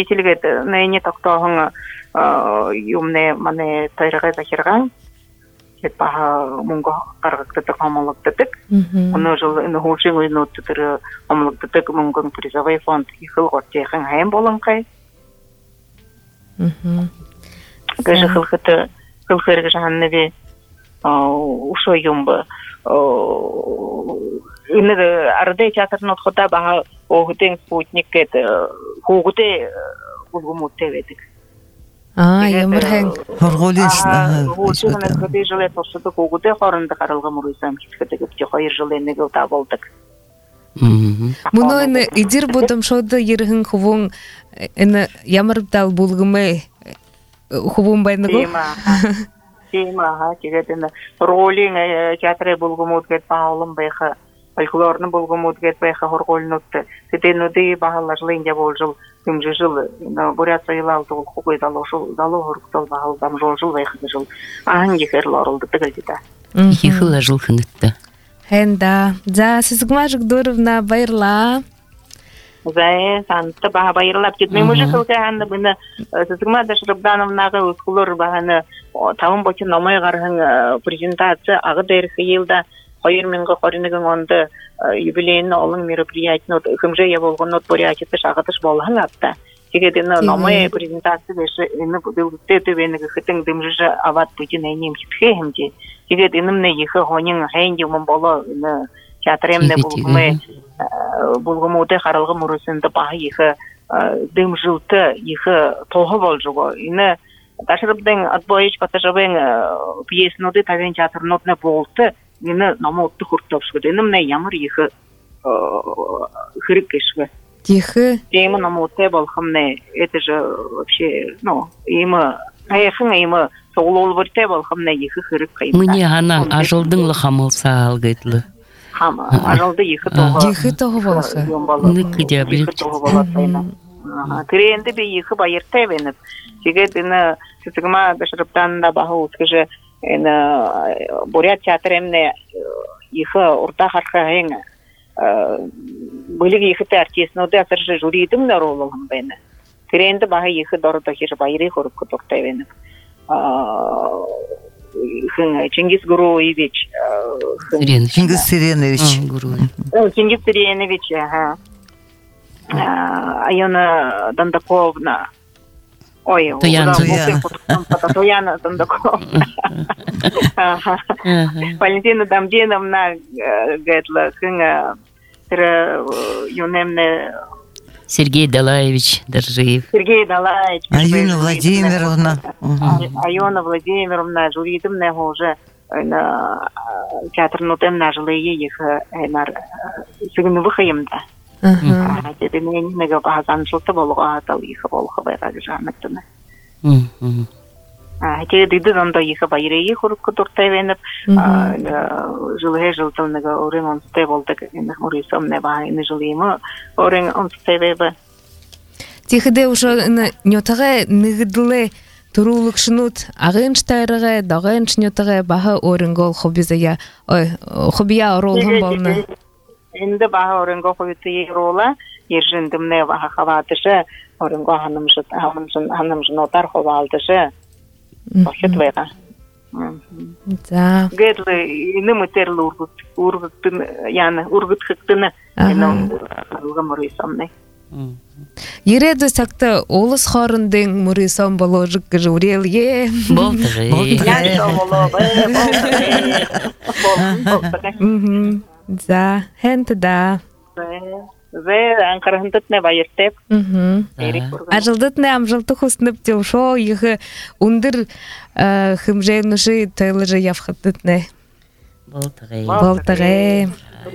учредителгет не тоқтауғын юмне мане тайрығы захирған. Baha mungo karagtatak hamolagtatak. Ono jol in the horse we not to the hamolagtatak mungo preserve font hil gortegen heim bolankai. Gaje khilkhata khilkhirga hannevi usho yumba in the arde chatar not khota baha ohuteng sputnik ket hogute bulgumutte vedik. Ямар хэн Хорголис Хожигнаас хөдөө жилээ туршдаг өгдөө хооронд гаралга мөрөөсөн хитгээд гэж 2 жилийн нэг удаа болдог. Мөнөө энэ эзэр бодомшоод ерхэн хөвөн энэ ямар дал булгамэ хөвөн байна гоо. Тима тэгээд энэ ролинг театрын булгамууд гэж баалан байха фольклорны булгамууд гэж байха хорголнууд тэднүүдийн баалажлын явуулж Жил на бурятса илал то хукой дало хорктол бахал там жол байхад жил анги херлоролд тагылда. Ихэл ажил хэнэттэй. Хэнда за сизгмажг дөрвна баярлаа. За санта ба баярлаа бид мужик хэлсэн бина сизгма дашрабдановнага ускулор бахана таван боч номой гархан презентация ага дээрх йылда 2021 онд юбилейный олон мероприятиенууд хэмжээ явуулгынууд бурятич агадаш болхалаатта. Тэгээд энэ номын презентаци биш энэ бүдэлтэй нэг хэтэн дэмжиж аваад бүжин нэм хитхээ хэмжээ. Тэгээд энэмнэ их хонин хайн юм болоо энэ театрэмнэ булгамуудын харалга мөрөсөнд баа их дэмжүүлтэй их тоохо болж байгаа. Энэ дашрабдын адбоич батажбын пьеснуудын тавин театрнуудны болтой энэ номууд хурдтовсгод энэмнэ ямар их хэрэг гэшгэ. Тихо. Тема номуудтай болохмнэ. Это же вообще, им аяхан им соололвортой болохмнэ их хэрэг хайм. Мне хана ажылдың л хамылса алгайдлы. Хама ажылды их тоо. Их тоо болса. Нэг гэж бэлэг. Тренде би их баяртай байна. Тэгээд энэ сэтгма башраптан да баху скажи энэ бурят театрэмнэ их урта хархаэн бүлэг их артистнуудын асар журидым нөрүүлгэн байна. Тренде баха их дордо хэр баярыг хөрөх дуртай байна. Чингис Гуруевич Чингис Сиренович Чингис Сиренович Айона Дандаковна Ой, Тояна Дандаковна Валентина Дамденовна Гетла юнемне Сергей Далаевич Доржиев. Сергей Далаевич. Аюна Владимировна. Аюна Владимировна журидымне уже на театрнутым нажлые их на сигновых имда. Теперь мне не габазан что-то было, а то их волха байрак жанактыны. Теперь иду до их байрые хурку туртевенеп жилhe жылтылныга орен он стебол так иных мурисом неба ины жилимо орен он стебебе. Тихде уже нётагэ нэгдле турулукшнут агынштайрага дагыншнётагэ баха оренгол хобизая хобия оролгон болна. Инде баха оренго хобизая рола ержиндимне баха хаватышы оренго ханымжын отар ховалтышы. Бахет вера. За. Гэтле ине матерлы ургыттын яны ургытхыктыны ине мурисомны. Ереді сакта олыс хорындың мұрисон боложық журел е. За, хэнті да. Зе анқарындытны байыртеп. Ажылдытны амжылты құснып деп шо егі ұндыр хымжайныши тойлыжы явхаттытны. Болтығы.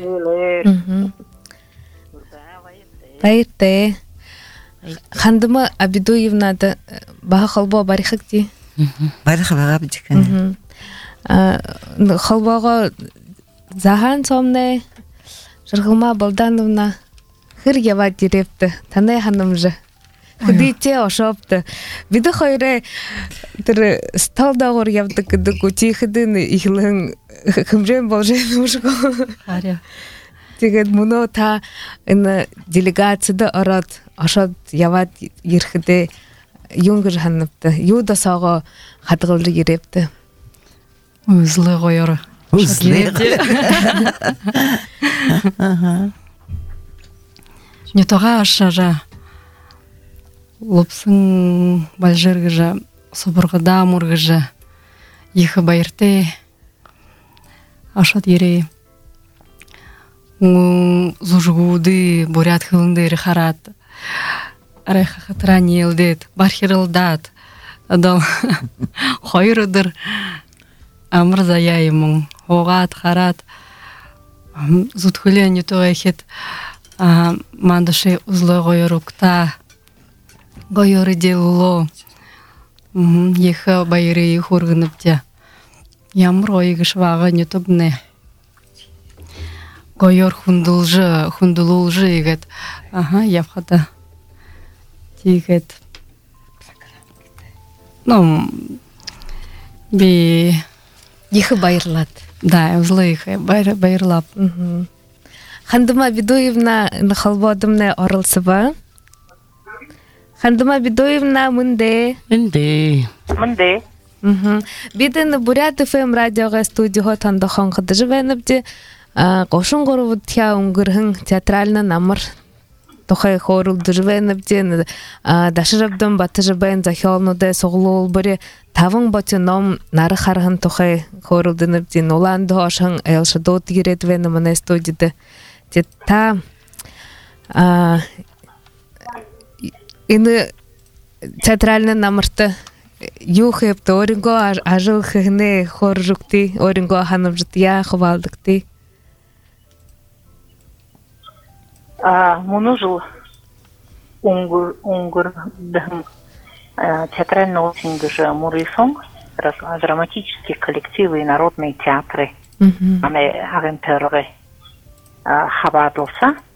Байырты. Хандыма Абидуевнады баға қалбо барихық де? Барихы баға бідікін. Қалбоға захан сомны Жырғылма Балдановна хыр ява дирепті, танай ханымжы. Хыдыйте ошапты. Биді қойры сталдағыр явды кіді көтей хыдын ихілің хымжен болжен ұшығы. Тэгээд мұны та делегацияда арат ашад явад ерхіде юнгыр ханныпты. Юда саға хатығылды ерепті. Узлы гойор. Узлы. Не тога ашажа. Лопсын балжыргыжа, собыргыда мургыжа. Ихы байырты. Ашат ере. Зужгуды, бурят хылынды рихарат. Арайха хатыран елдет, бархирылдат. Адам хойрыдыр. Амыр заяйымың. Оғат, харат. Зутхылен не тоға хет. Мандыши узлы гойорукта. Гойоры делуло. Ехы байыры хургыныпте. Ямыр ойгыш вағы не тогне. Гойор хундулулжы егет. Явхата. Тигет. Ехы байырлат. Да, узлы ехы байырлап. Хандыма Бидоевна нахалбадымне орылсыба. Хандыма Бидоевна мынде. Мынде. Биден Бурят ФМ радиога студио тандахан кыдыжывенипти. Кошун горубут тя унгырхын театральна намыр. Тохай хорул дыжывенипти. Дашырабдым батыжыбен захиолнуде соғлуул bëри тавың батыном нары хархын тохай хорул дынипти. Ноланды хошын элшадот гиретвені міне студиде. Та ины театральна намырты юхепті оринго ажыл хыгны хор жукти, оринго ханып жытия хывалдыкти. Мұны жыл унгурдың театральный осингыжы Мурисон, драматические коллективы и народные театры. Аны агентörge хабарлса.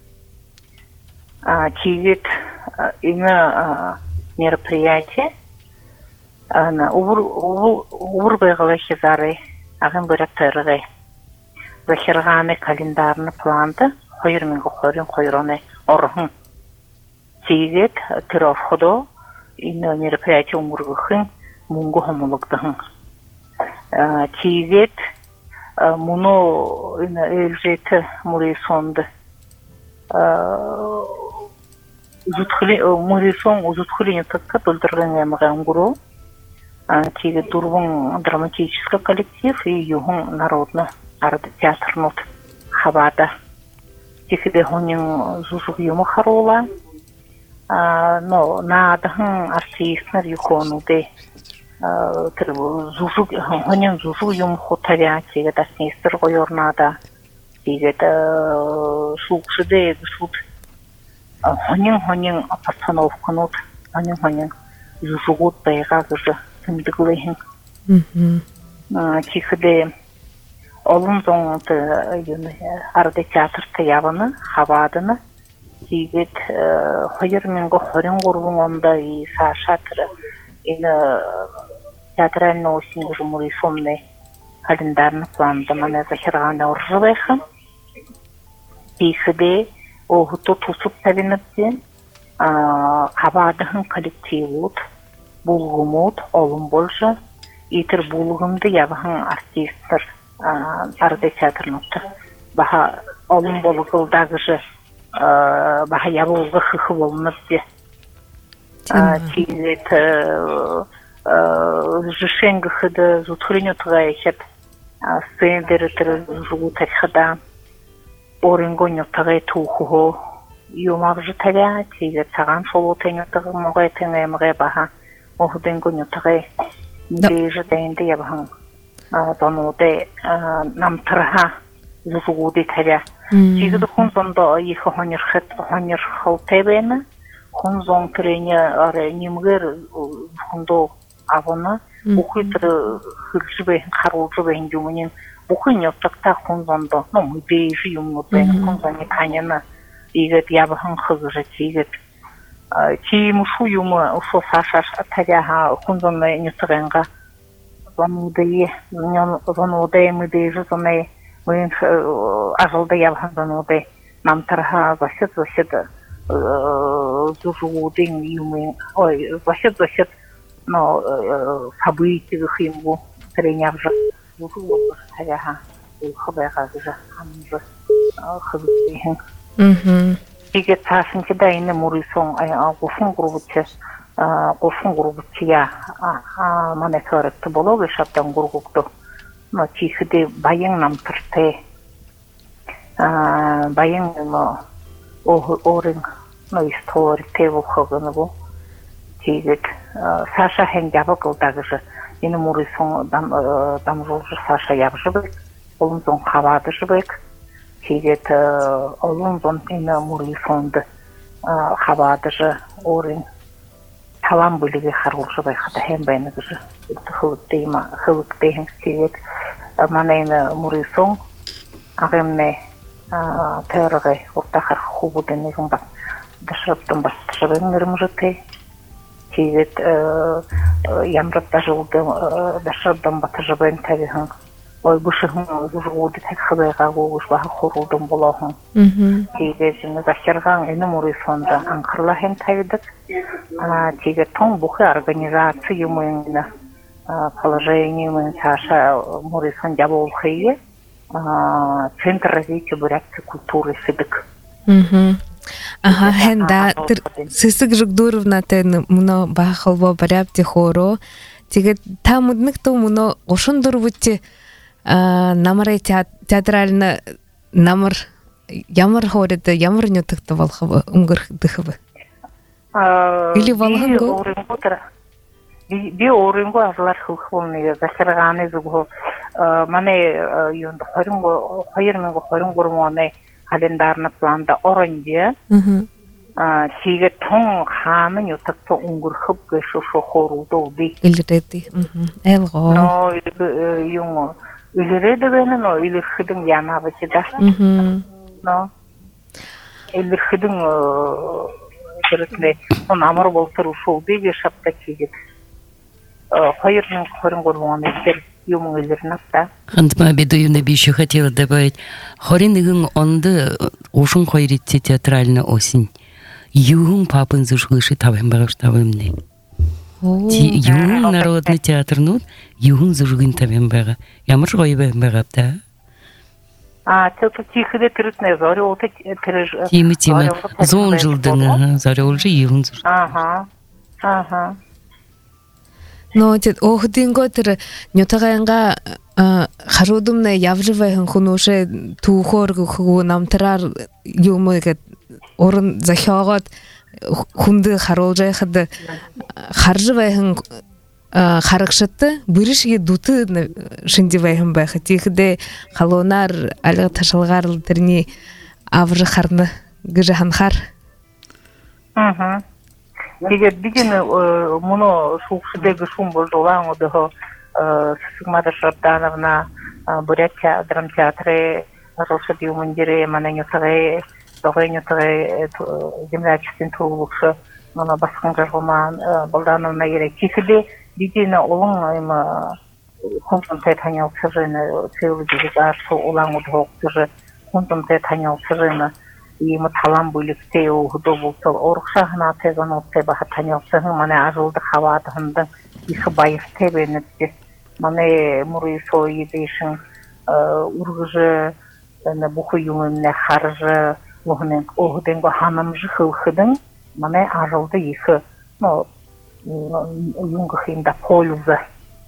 Тигет имя мероприятие на убырбайгылы хизары агентörge захирганы календарны планды 2020 койроны орхын. Тигет тирохудо имя мероприятие умургыхын мунгу хомулуктыхын. Тигет мұны әлжеті Мурисонды Мурисон узутхылыне таққа толтырған әміған ғыру. Тегі дұрбың драматический коллектив и юғын народны арды театрнут хабада. Тегі хонын зузуг юмы харула. Но наадығын артистнер юконуды. Зузуг хонын зузуг юм хотаря тегі дастнестер ғойорнада. Тегі шулқшыды суд хонын постановканут, хонын зузугут байға ғыжы кімдіглейін. Тегі олым зоңды арды театрты явыны, хабадыны. Тегі 2020 ғұрбың онда сашатыры театральный осингыжы Мурисонны календарны планды мана захирганы оржылайхы. Тегі оғыты тусып тәвеніпті қабадығын коллективут, бұлғымут, олым болжы, етір бұлғымды ябығын артистер арды театрнутты. Баха олым болғылдағыжы баха ябылғы хықы болыныпты. Тегет жышенгіхіді зутхырынютыға ешет сцендерітір жуғу тарихыда орынгонютыға туғығы юмағжы тәлі тегет саған шолу тәнютыға мұғай тәңәйміғай баха оғыдынгонютыға бейжі дәйінді ябығын донуды намтырға зұзуғуды тәлі. Тегеді құнзонда ехі хонер қалтайбәйні Хунзон трене аре немгер хундо авона ухитр хыржбе харулжбе индюмнин ухиньо такта хунзондо но мыбейжи юмнутен хунзони канена игет ябхан хыгжа тигет чи мушу юма усо сашаш атаряха хунзонне нюсренга занудае занудае мыбейжи зоне мын ажылда ябхан зануде намтарха засет зужудың юмын, засет, но событиях ему тренер же Ушу болбур таяха. Хабайга гыжа хамзы. Хыбыйын. Иге тасынчы да ине мурисон гофун грубучы я мане көрөктү болобу шаптан гургукту. Но чихиде байың намтырте. Байың орын историк тевол хогыны бу. Тигет Саша хенгабы кылдагыжы. Ине мурисон дамжолжы Саша ябжыбык. Олунзон хабадыжыбык. Тигет олунзон ине мурисонды хабадыжы орын. Талам бөліге қарғылжы байқады хем байныгыжы. Хылықтейін тигет. Манайны мурисон ағымне тәріғай ортақар хубудын егін бас. Дашырыптың бастышығын үрімжіті. Тигет ямрып дашырыптың батыжығын тәбіғын. Ой бұшығын ұзырғуды тәк қыбайға ғуғыш бағы қорулдың болағын. Тигет жыны зашырған әні мурисонды аңқырлахын тәбідік. Тигет тоң бұқы организация мойынны положение мойын Саша мурисон жабол хейе. Центр развития бурятской культуры сидик. Ага, хенда сысык жугдуровна тен муно бахалбо баряпти хоро. Тигет там удныкто муно ошондурбутти намар театрально намар ямар хорыды, ямар нютыкты волхабы, умгырдыхыбы. Или волханго? Би орынго азлар хылхылны зашырганы зугу. Мане юнда хорынго моне календарны планда оранжа. Тиге тоң хамын ютыкты умгырхып гышы шохорулду би. Илрети. Элго. Но юнго илреди бенен о илирхидин янабычыда. Но илирхидин он амар болтыр ушул биге шапта кигит. Хайырның хорын горманы бер юмын илирнапта. Хантма бедуюна би еще хотела добавить. Хорин онды ушун хайритти театральна осень. Югун папын зушглыши тавым багаш тавымны. Югун народный театр нут, югун зушгын тавым бага. Ямар гойбы багапта. Только тихо трутне зоры оты триж. Тима зон жылдын зоры олжы югун зуш. Ага. Но тет охдинго тер нютаганга харудумна явжывайын хунуше тухоргу ху намтарар юмыгет орын захягат хунды харолжай хады харжывайын харакшатты биришге дуты шиндивайын байхы тихде халонар алга ташалгарыл терни авры харны гыжахан хар. Егер бигені мұны шуқшыдегі шум болдылан одығы Сысыгмада Шардановна, Бурятия драмтеатры, Рошад Юмандире, Мананютығы, Доғайнютығы, землячестен туылықшы, мұны басқын жарғыман Балдановна ерек. Кесіде бигені олың құнтымтай танял сыржыны, теологиялық аршы олаң одығы оқытыжы, құнтымтай танял сыржыны, Ему талам бүлікте оғыды болсыл. Орықшағына тезон оттай баға танялсығын, мане ажылды қавадығындың есі байықты бенетті. Мане мұры сой едейшін ұрғыжы, бұқы юңымне қаржы, оғыденгі ханымжы қылқыдың, мане ажылды есі юңғы қиында пользы.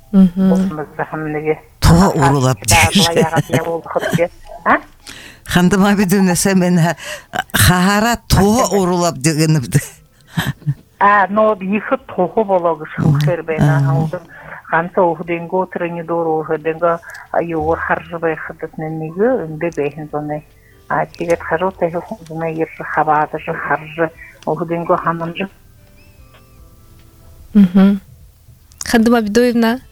Туға ұрылап дейші. Хандыма бидүнесе мен хахара туға ұрылап дегенімді. Но ехі туғы болағы шылқыр бәйін ағылдым. Қанса оғыденгі отырыны дұры оғыденгі айуғыр қаржы байқыдысының неге үнді бәйін зоны. Тегет қару тәйі құндына ерші қабадыжы қаржы оғыденгі ханымжы. Хандыма бидуевна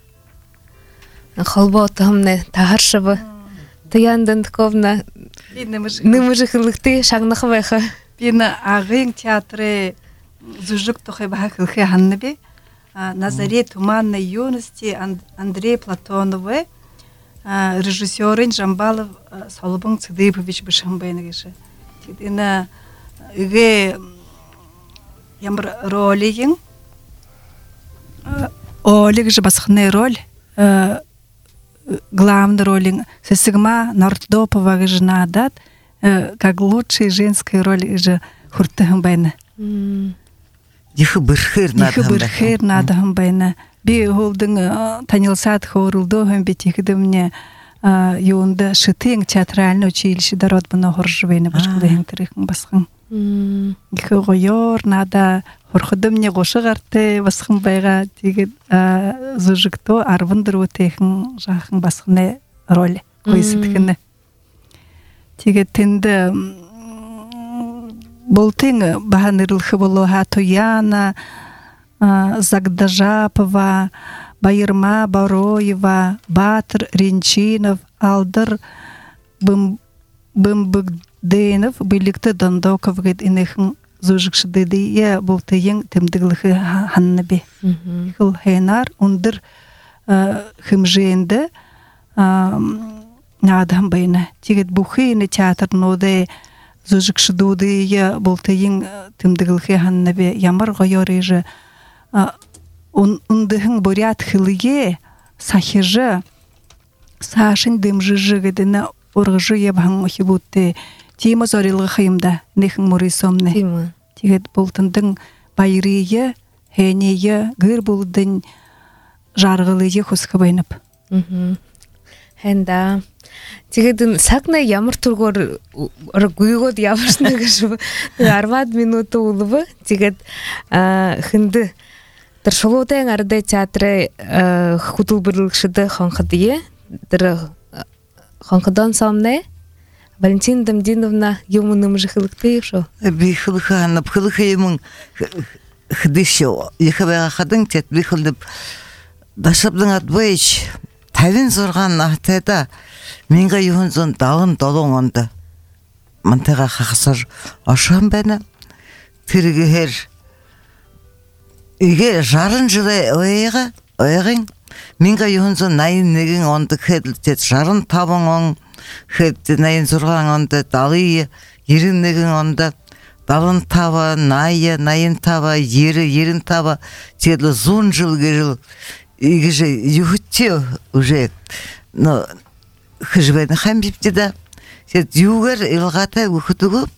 қолба отығымны тағаршыбы. Тыяндын тковна нымыжықлықты шағнықы байқы. Бені ағын театры зужық тұқы баға қылқы ханныбе. Назаре туманной юности Андрей Платоновы, режиссерын Жамбалов Солобың Цыдыпович бішін байны кеші. Тедені үге ямыр ролейін, олег же басқынай роль, главный роль Сесигма Нортдопова жена дат, как лучшая женская роль же хуртыгым байна. Ихы бирхир надыгым байна. Би холдың танилсат хорулдоғым бетекіді мне юнда шытың театральный училище дород бұны хоржывайны башқылайын тіріқін басқын. Ихы ғойор нада хорхыды мне ғошы ғарты басқын байға тегін зұжықто арвындыр өтейхін жақын басқыны роль қойсыдықыны. Теге тінді болтың бағанырылқы болу Хатуяна, Загдажапова, Байырма Бароева, Батыр Ренчинов, Алдыр Бымбыгденов, Билікті Дондоков гет инехін зұжықшыдыды болтың тімдіглігі ханнабе. Хыл хайнар, ондыр хымжейінді надам байна. Тегет бухейні театр ноды зұжықшыдуды болтың тімдіглігі ханнабе. Ямар ғайоры же ундыхын бурят хылые сахижы сашын дымжыжы гедіне орғыжы ебхаң охи будты тима зорилғы қайымда нехын мұрисомны тегет болтындың байырые хенее гыр болдың жарғылые хусқы байнып Хэнда тегетін сақна ямар тұрғыр гүйгод явышны гыжы арвад минуты улыбы тегет хынды Таршолотен арда театры хутул бирилшиде ханхадие дыр ханхадан самне Валентина Дамдиновна юмуным жихылыкты шо бихылха напхылха юмун хдишо яхава хадын тет бихылдып дашабдың атбайч тавин зорган ахтада менга юхунзон дагын долоңонды мантага хахсар ашам бана тиргер 이게 жарын жылы ойығын менға юхынзон найын неген онды кәділтет жарын табын он кәділті найын зұрған онды далы ерін неген онды далын таба найын таба ерін таба теді зун жыл кежіл иге же юхытте уже хыжбайны хам бипті да югар илғата үхітігі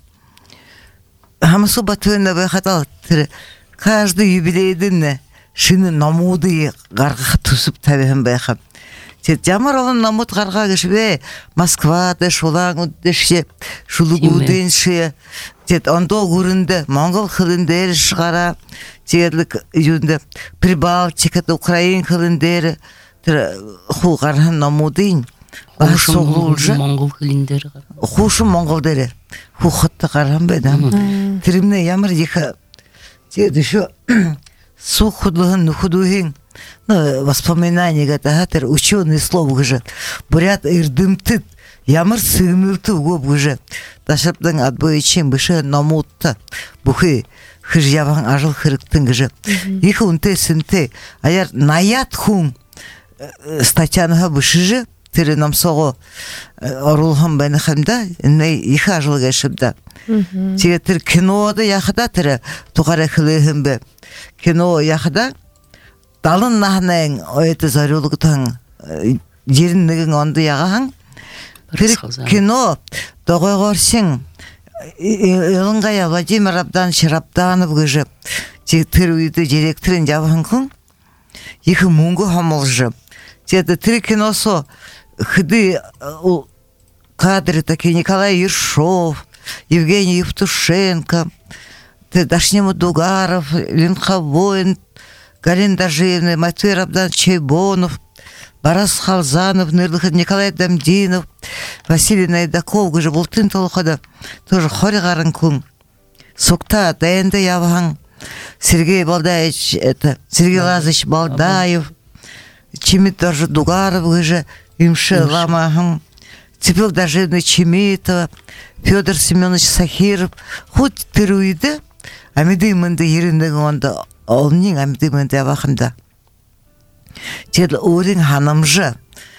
хамысу батуына байқатал тірі каждый юбилейден шыны намуды гарга тусуп табем байхам. Тет жамар олон намуд гарга кешбе Москвада шулаң үдеше шулугуденше тет ондо гурунда монгол хылындер шыгара терлик юнда Прибалтикада Украин хылындер ху гархан намудын Хушым монгол хылындер хушым монголдер ху хатта гархан бедам тиримне ямар ека Теды шо сухудлыгын худугин воспоминания гатахатер ученый слов гыжы бурят ирдымтыт ямар сыгнырты гоп гыжы ташаптың отбойчен бышы намутта бухы хыж яван ажыл хырыктың гыжы ихы унте сынте аяр наят хун статьяныга бышыжы тире намсого орулхан бәні хамда ихы ажыл гашыбда Тегетір кинода яқыда тірі тұғара қылығын бі. Кино яқыда далын нағынайын ойты зарулығытың жерінігін онды яғаң. Кино доғай ғорсың Илыңғая Владимир Абдан Шырапданов күжі тір үйді директорын жабығын күн екі мұңғы хамылжы. Теді тірі киносо хыды кадры таки Николай Ершов, Евгений Евтушенко, Дашнему Дугаров, Ленховой, Галина Дажиевна, Матвей Рабдан Чайбонов, Барас Халзанов, Николай Дамдинов, Василий Найдаков, уже был тын толықада, тоже хоригарын күн. Сукта, Дайенда Яван, Сергей Балдаевич, Сергей Лазович Балдаев, Чимит даже Дугаров, уже Имше Ламахам, Цепил Дажиевна Чимитова, Федор Семенович Сахиров, хоть тыруйды, амидымынды еріндегі онда олнин амидымынды авахында. Тед орин ханымжы,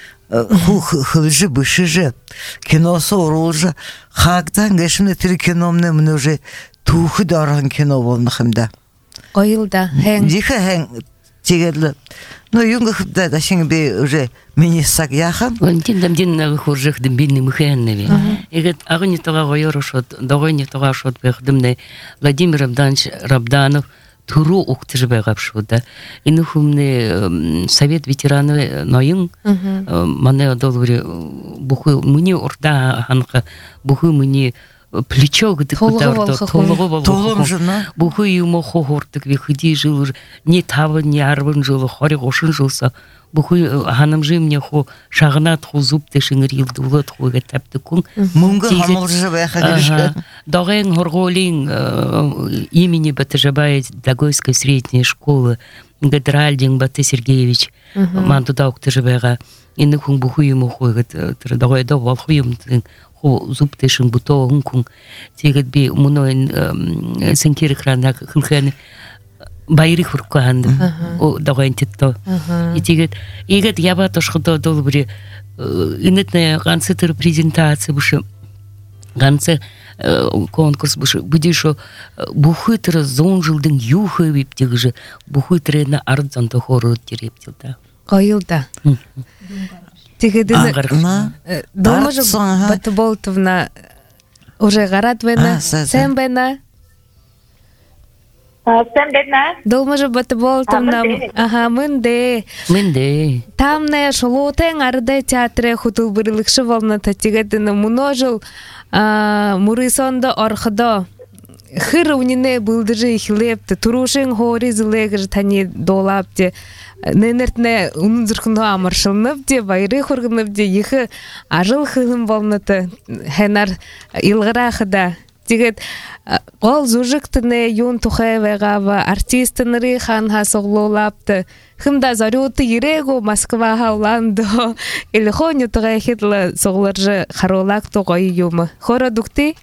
хылжы бышыжы, киносы орулжы, хагдан гэшімді тірі киномны мұны уже тухы дарған кино болнықымда. Ойылда, хэң. Дихы хэң тигерлы. Но юнга хыбда да шеңбе уже минисак яхан. Валентин дамдин хуржих дембинный механный. Игет агни тога гойрошот, догойни тога шот бехдемне Владимир Рабданов туру уктыжбе гапшуда. Инухумне совет ветеранов ноин мане долбри буху мuni орда ханха буху мuni плечо где куда-то толгу буху ему хохортык виходи жил не тавы не арвын жыл хори гошын жылса буху ханым жим мне хо шагнат хо зуб тешингер йылды улат хо гетапты кун мунга хамылжы бэха догэн хорголин имени Батыжабая Дагойской средней школы Гадральдин Баты Сергеевич мантуда уктыжбэга инухун буху ему хо догой до волхуем зуб тешин буто хункун тегет би муноин сенкер храна хулхан байрих хуркан о дагантитто итигет игет яба тошхото долбри инетне ганцетер презентация бушы ганце конкурс бушы будишо бухытыр зонжилдың юхы биптигже бухытрена ардзанто хорот терептилда Кайылда тигедине долмажы Батыболтовна уже гаратвена сенбена Сенбена долмажы Батыболтовна мынде тамне шолотен арды театры хутулбырлыкшы волната тигедине муножыл мурисонда архада хыр унине булдыры хилепте турушин хори зылегыр тани долапте ненертне унзырхында амаршылнып де байры хоргынып де ехы ажыл хылым волнаты хенар илгырахыда тигет гол зужыктыне юн тухаевага артистыныры хан хасоглолапты хымда зарюты ирего Москва хауландо илхоню тугайхитла согларжы харолак тогой юмы хородукты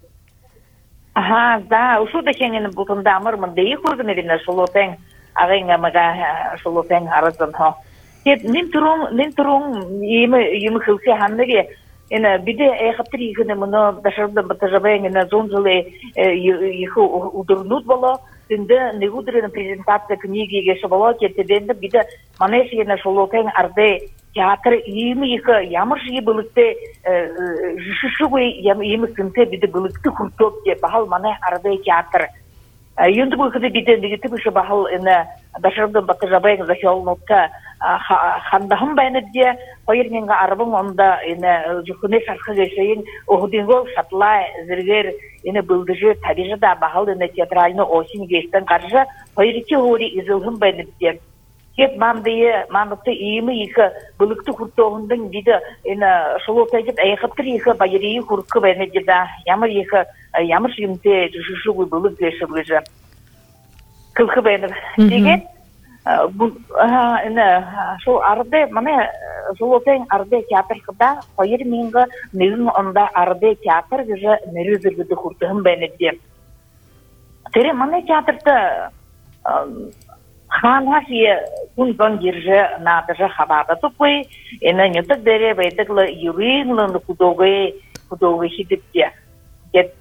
да ушу да хенен бутында амырмын да ихургыны вина шолотен агенга мага шолотен аразан ха тет нин турун им хылсы ханныге ина биде эхаптри гыны муно дашырды Батыжабайна зонжылы иху удурнут было тинде негудрын презентация книги гешбала кетебенде биде манешина шолотен арде театр ими их ямырши булыкты жишшугы ими кынте биде булыкты хуртоп де бахал мане арде театр Юнды бұқыды бейден дегеті бүші бағыл дашырымдың Батыжабайын захиолнутка хандахым бәйнеде қойырменге арбың онда жүхіне шарқы жешейін оғыдыңғол шатлай зіргер бұлдыжы табижы да бағыл театральны осин гештен қаржы қойырки ғори изылғым бәйнеде. Кет мамдықты иімі екі бұлықты құрттоғындың дейді шылотайдет әйіқыптыр екі байырейі құрқы бәйнеде да ямыр жемте жүші ғой бұлық деші бұлыжы кілкі бәйніп деген шыл арды мане шылотайын арды театр қыда қойыр менгі нүйін онда арды театр жүжі нөрі зүргіді құртығын бәйнеде тері мане театрды Ханха сие кун гирже на даже хабада тупой и на нютак дере байтакла юринлан худогой хидипте. Кет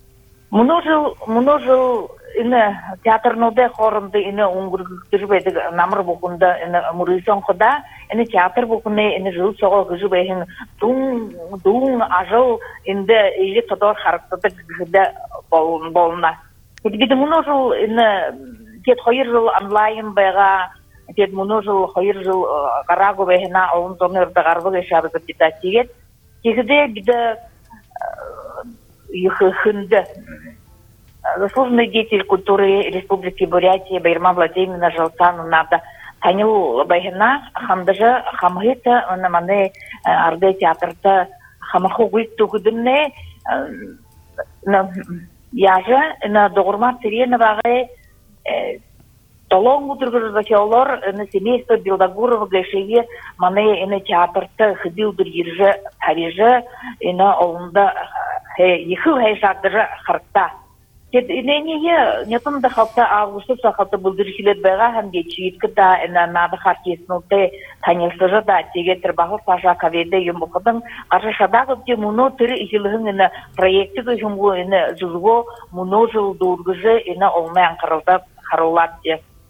множил ина театрноде хорымды ина унгургтыр байтак намыр букунда ина мурыйсон хода ина театр букуне ина жыл сого гыжы байтин дун ажыл инде или тодор характада гыда болна. Кет биде множил ина Кет хойыр жыл онлайн байға, кет мұны жыл хойыр жыл қарағу бәйіна оғын зонырды ғарбығы шабызып деді тегет. Тегіде біді хынды. Заслуженный деятель культуры Республики Бурятия Байырма Владимировна Жалтановна танил бәйіна хамдыжы хамғыты маны арды театрды хамақы ғыт тұғыдымне яжы доғырма сирені бағы Толон мудргыр захиолор на семейство Белдогурова гашие мане театрта ходил дирже тареже на олунда иху хайшадыр харта. Кет инение нетон да халта август сахалта булдырхилет бага һәм гечиткда нада хартисноте танылсыжа да тегетер багы паша каведе юмбукдың каршадагы ди муно төр ихилһын проекты гымгы жулго муно жыл дургыжы олман кырылда харулат де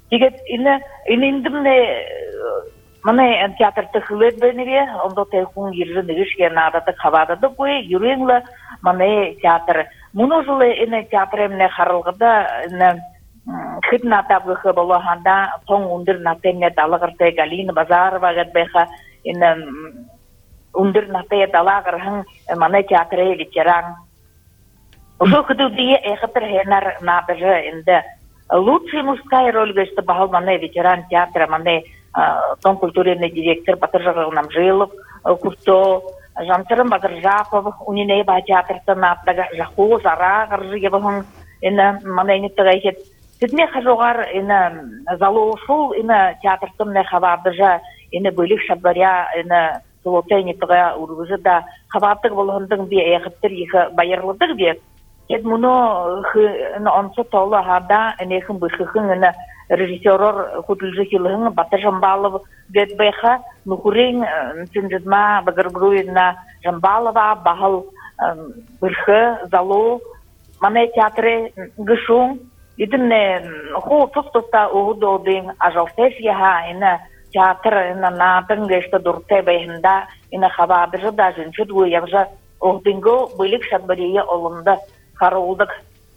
Тигет индимне мане театрда хылет бенеге, ондо текун иржинигишке надады хавадады кой, юреңлі мане театр. Муну жылы ине театрымне харылғыда хитна табгы болоханда тоң ундыр натене далыгырте Галина Базарова гадбеха ине ундыр нате далагырхын мане театры литеран. Ошо худудие эхтер хенар набыжы инде лучший мужская роль гешта бахал мане ветеран театра мане Дом культурный директор Батыржан Намжилов, Курто, Жантырым Бадыржапов, унине ба театрта наптага жаху зара гаржыгебахын ина манайны тагайхет. Сидне хажогар ина залошул ина театртым не хабардыжа ина бөлік шабдаря ина солотайны тага ургызы да хабардык болгондың би эхиттер ихы байырлыдык би. Ед муно онсо толы хада энехин быхыхын ина режиссерор худылжы хилыгын Батыр Жамбалов Гэдбеха нухурин синжидма багыргруйна Жамбалова бахал бырхы залу мане театры гышун идинне хо тостоста угудодин ажалтесьяха ина театр ина натын гешта дурте бейхинда ина хабадыжы да жинчуд гуявжа охдинго бөлік шадбария олында харулдык.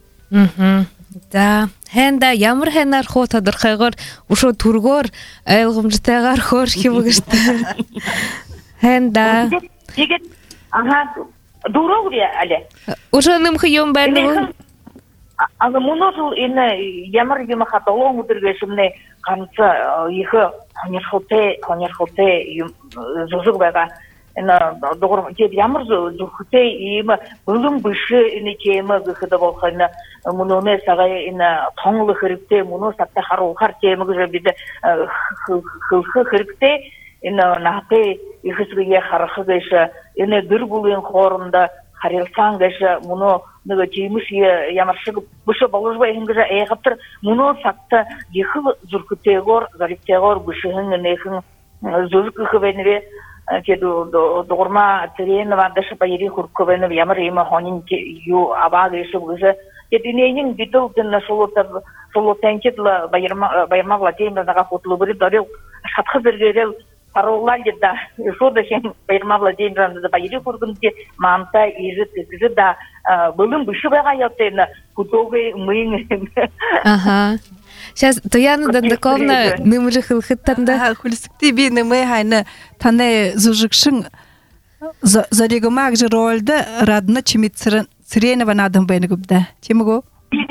Да, хенда ямар хенар хотадыр хайгор ушо тургор айлгымжытагар хоршки бугышты. Хенда. Тигет ага дуровия але. Ушо нымхы юм бәлү. Ага муносул ина ямар юма хатолон утыргешимне канца ихы хонерхоте зузук бага ина догор кет ямар зухте им булум бышы ина кема гыхда болхана муноне сагай ина тоңлы хирикте муно сатта хару хар кема гыжа биде хылхы хирикте ина нахте ихсыгы хархы гыша ина бир булын хорунда харилсан гыша муно нага чимиш ямаршык бышы болужбай гыжа эгаптыр муно сатта ихы зуркутегор зариктегор бышыгын нехин зузук хвенве кеду догорма терена вадышы пайри хурковен ямар ема хонин ю абагышы гыжа единейнин битулдын солотенкетла байырма Владимировнаға фотлы бұрып дөрел шатқы бергерел пароллар еді шода сен байырма Владимировнада байыры көргінде манта ежі тізі да бұлым бұшы байға яттайны кутовы мұйын. Ага. Сейчас Тояна Дандаковна нымыры хылхыттанда. Хулистікті бей нымы хайны таны зужықшың зарегімак жы ролді радына чимит Сиренова надам бейны губда. Чему го?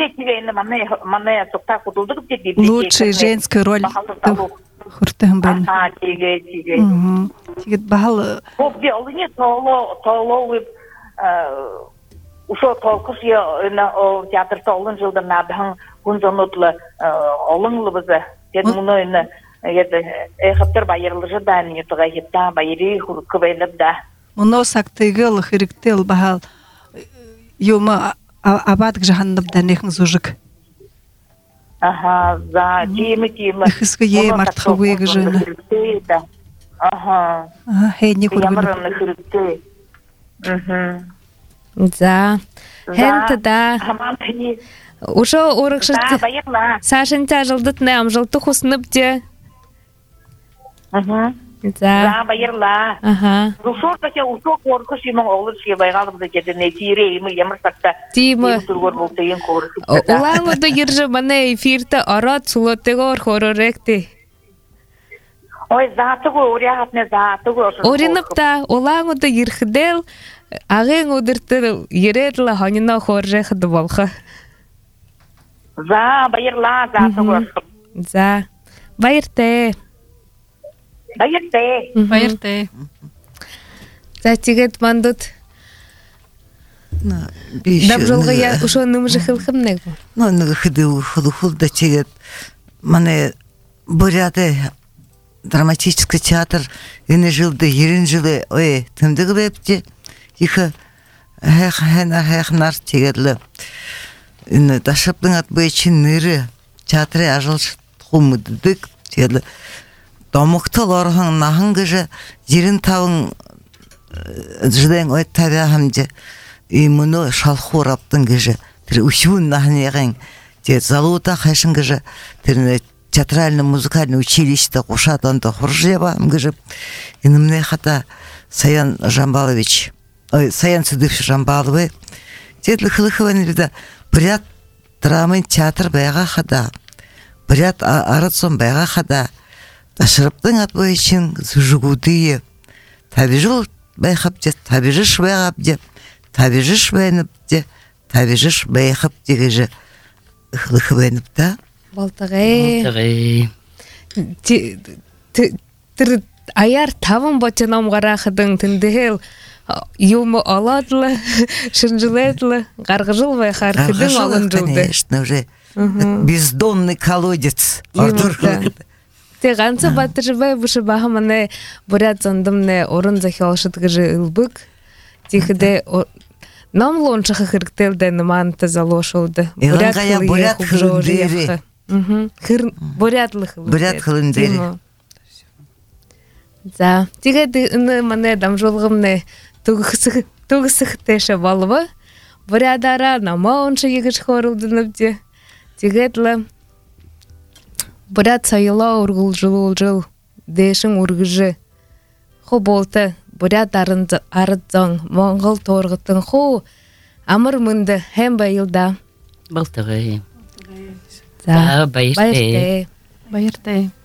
Лучшая женская роль. Хуртахым бейны. Тигет бахал... Хобби олыне толовы ушо толкуш театр толын жылдан надам күнзонотлы олыңлы бізі. Дед мұны эхаптыр байырлыжы да нетуға епта байыры хуртқы бейніп да. Мұны сақтығыл хиріктел бахал Юма абадг жахандабдан нехн зужик. Ага, за тимы. Хиско е мартховые гжина. Ага. Хей не кургун. Ямарны хирте. За. Хента да. Ушо орыкшыт. Сашынта жылдытны амжылты хусныпте. За байырла. Ага. Ушо таке ушо коркуш имон олыр ше байгалымды кетене тире имы ямырсакта. Тимы. Тургор болтайын коркуш. Улаңыды ержі бана эфирті арат сулотыгор хороректи. Ой, затыгы оряхатне затыгы. Оринапта улаңыды ерхидел ағын удыртыр ередла ханина хоржехды болха. За байырла затыгы. За. Байырте. Байырте. Затигет мандут. Дабжолга я ушо нымжы хылхым негу. Нага хыды да тигет. Мане буряты драматический театр ины жылды, ерин жылы, ой, тымды гылепти. Ихы хэнар тигетлі. Ины дашыптың ат бойчин ныры театры ажылшы хумыдыдык тигетлі. Домуктал орхың нахың гыжы жерін тавың жыдайың ой табиағымды имыны шалху раптың гыжы тірі үшуын нахын еғен залуыта қайшын гыжы тіріне театрально-музыкальное училище Ушатанда Хуржева, мгжеп, и мне хата Саян Жамбалович, Саян Сыдыш Жамбаловы, тетлы хылыхыван илда, брят драмын театр байга хада, брят арыцон байга хада, ташырыптың атбы için зужугудые, табижыл байхап де, табижыш байгап де, табижыш байнып де, табижыш байхап дегеже хылыхыванып да. Балтагай. Аяр тавын бачынам гарахыдың тіндігіл юмы аладылы, шынжылайдылы, гаргыжыл бай харкыдың алын жылды. Конечно, уже бездонный колодец. Те ганцы батыры бай бұшы бағыманы бурят зандымны орын захиалшыдгыжы ылбык. Тихіде нам лончыхы хырктелді ныманты залошылды. Бурят хылындері. Бурят хылындері. За, тигеді мане дамжолғымны туғысық теші балывы. Бурядара нама оншы егіш хорылдынып де. Тигедлі бурят сайыла ургыл жыл дешің ургыжы. Хо болты бурят арыдзан моңғыл торғытын хо амыр мұнды хем байылда. Балтағай. За, Байыртай. Байыртай.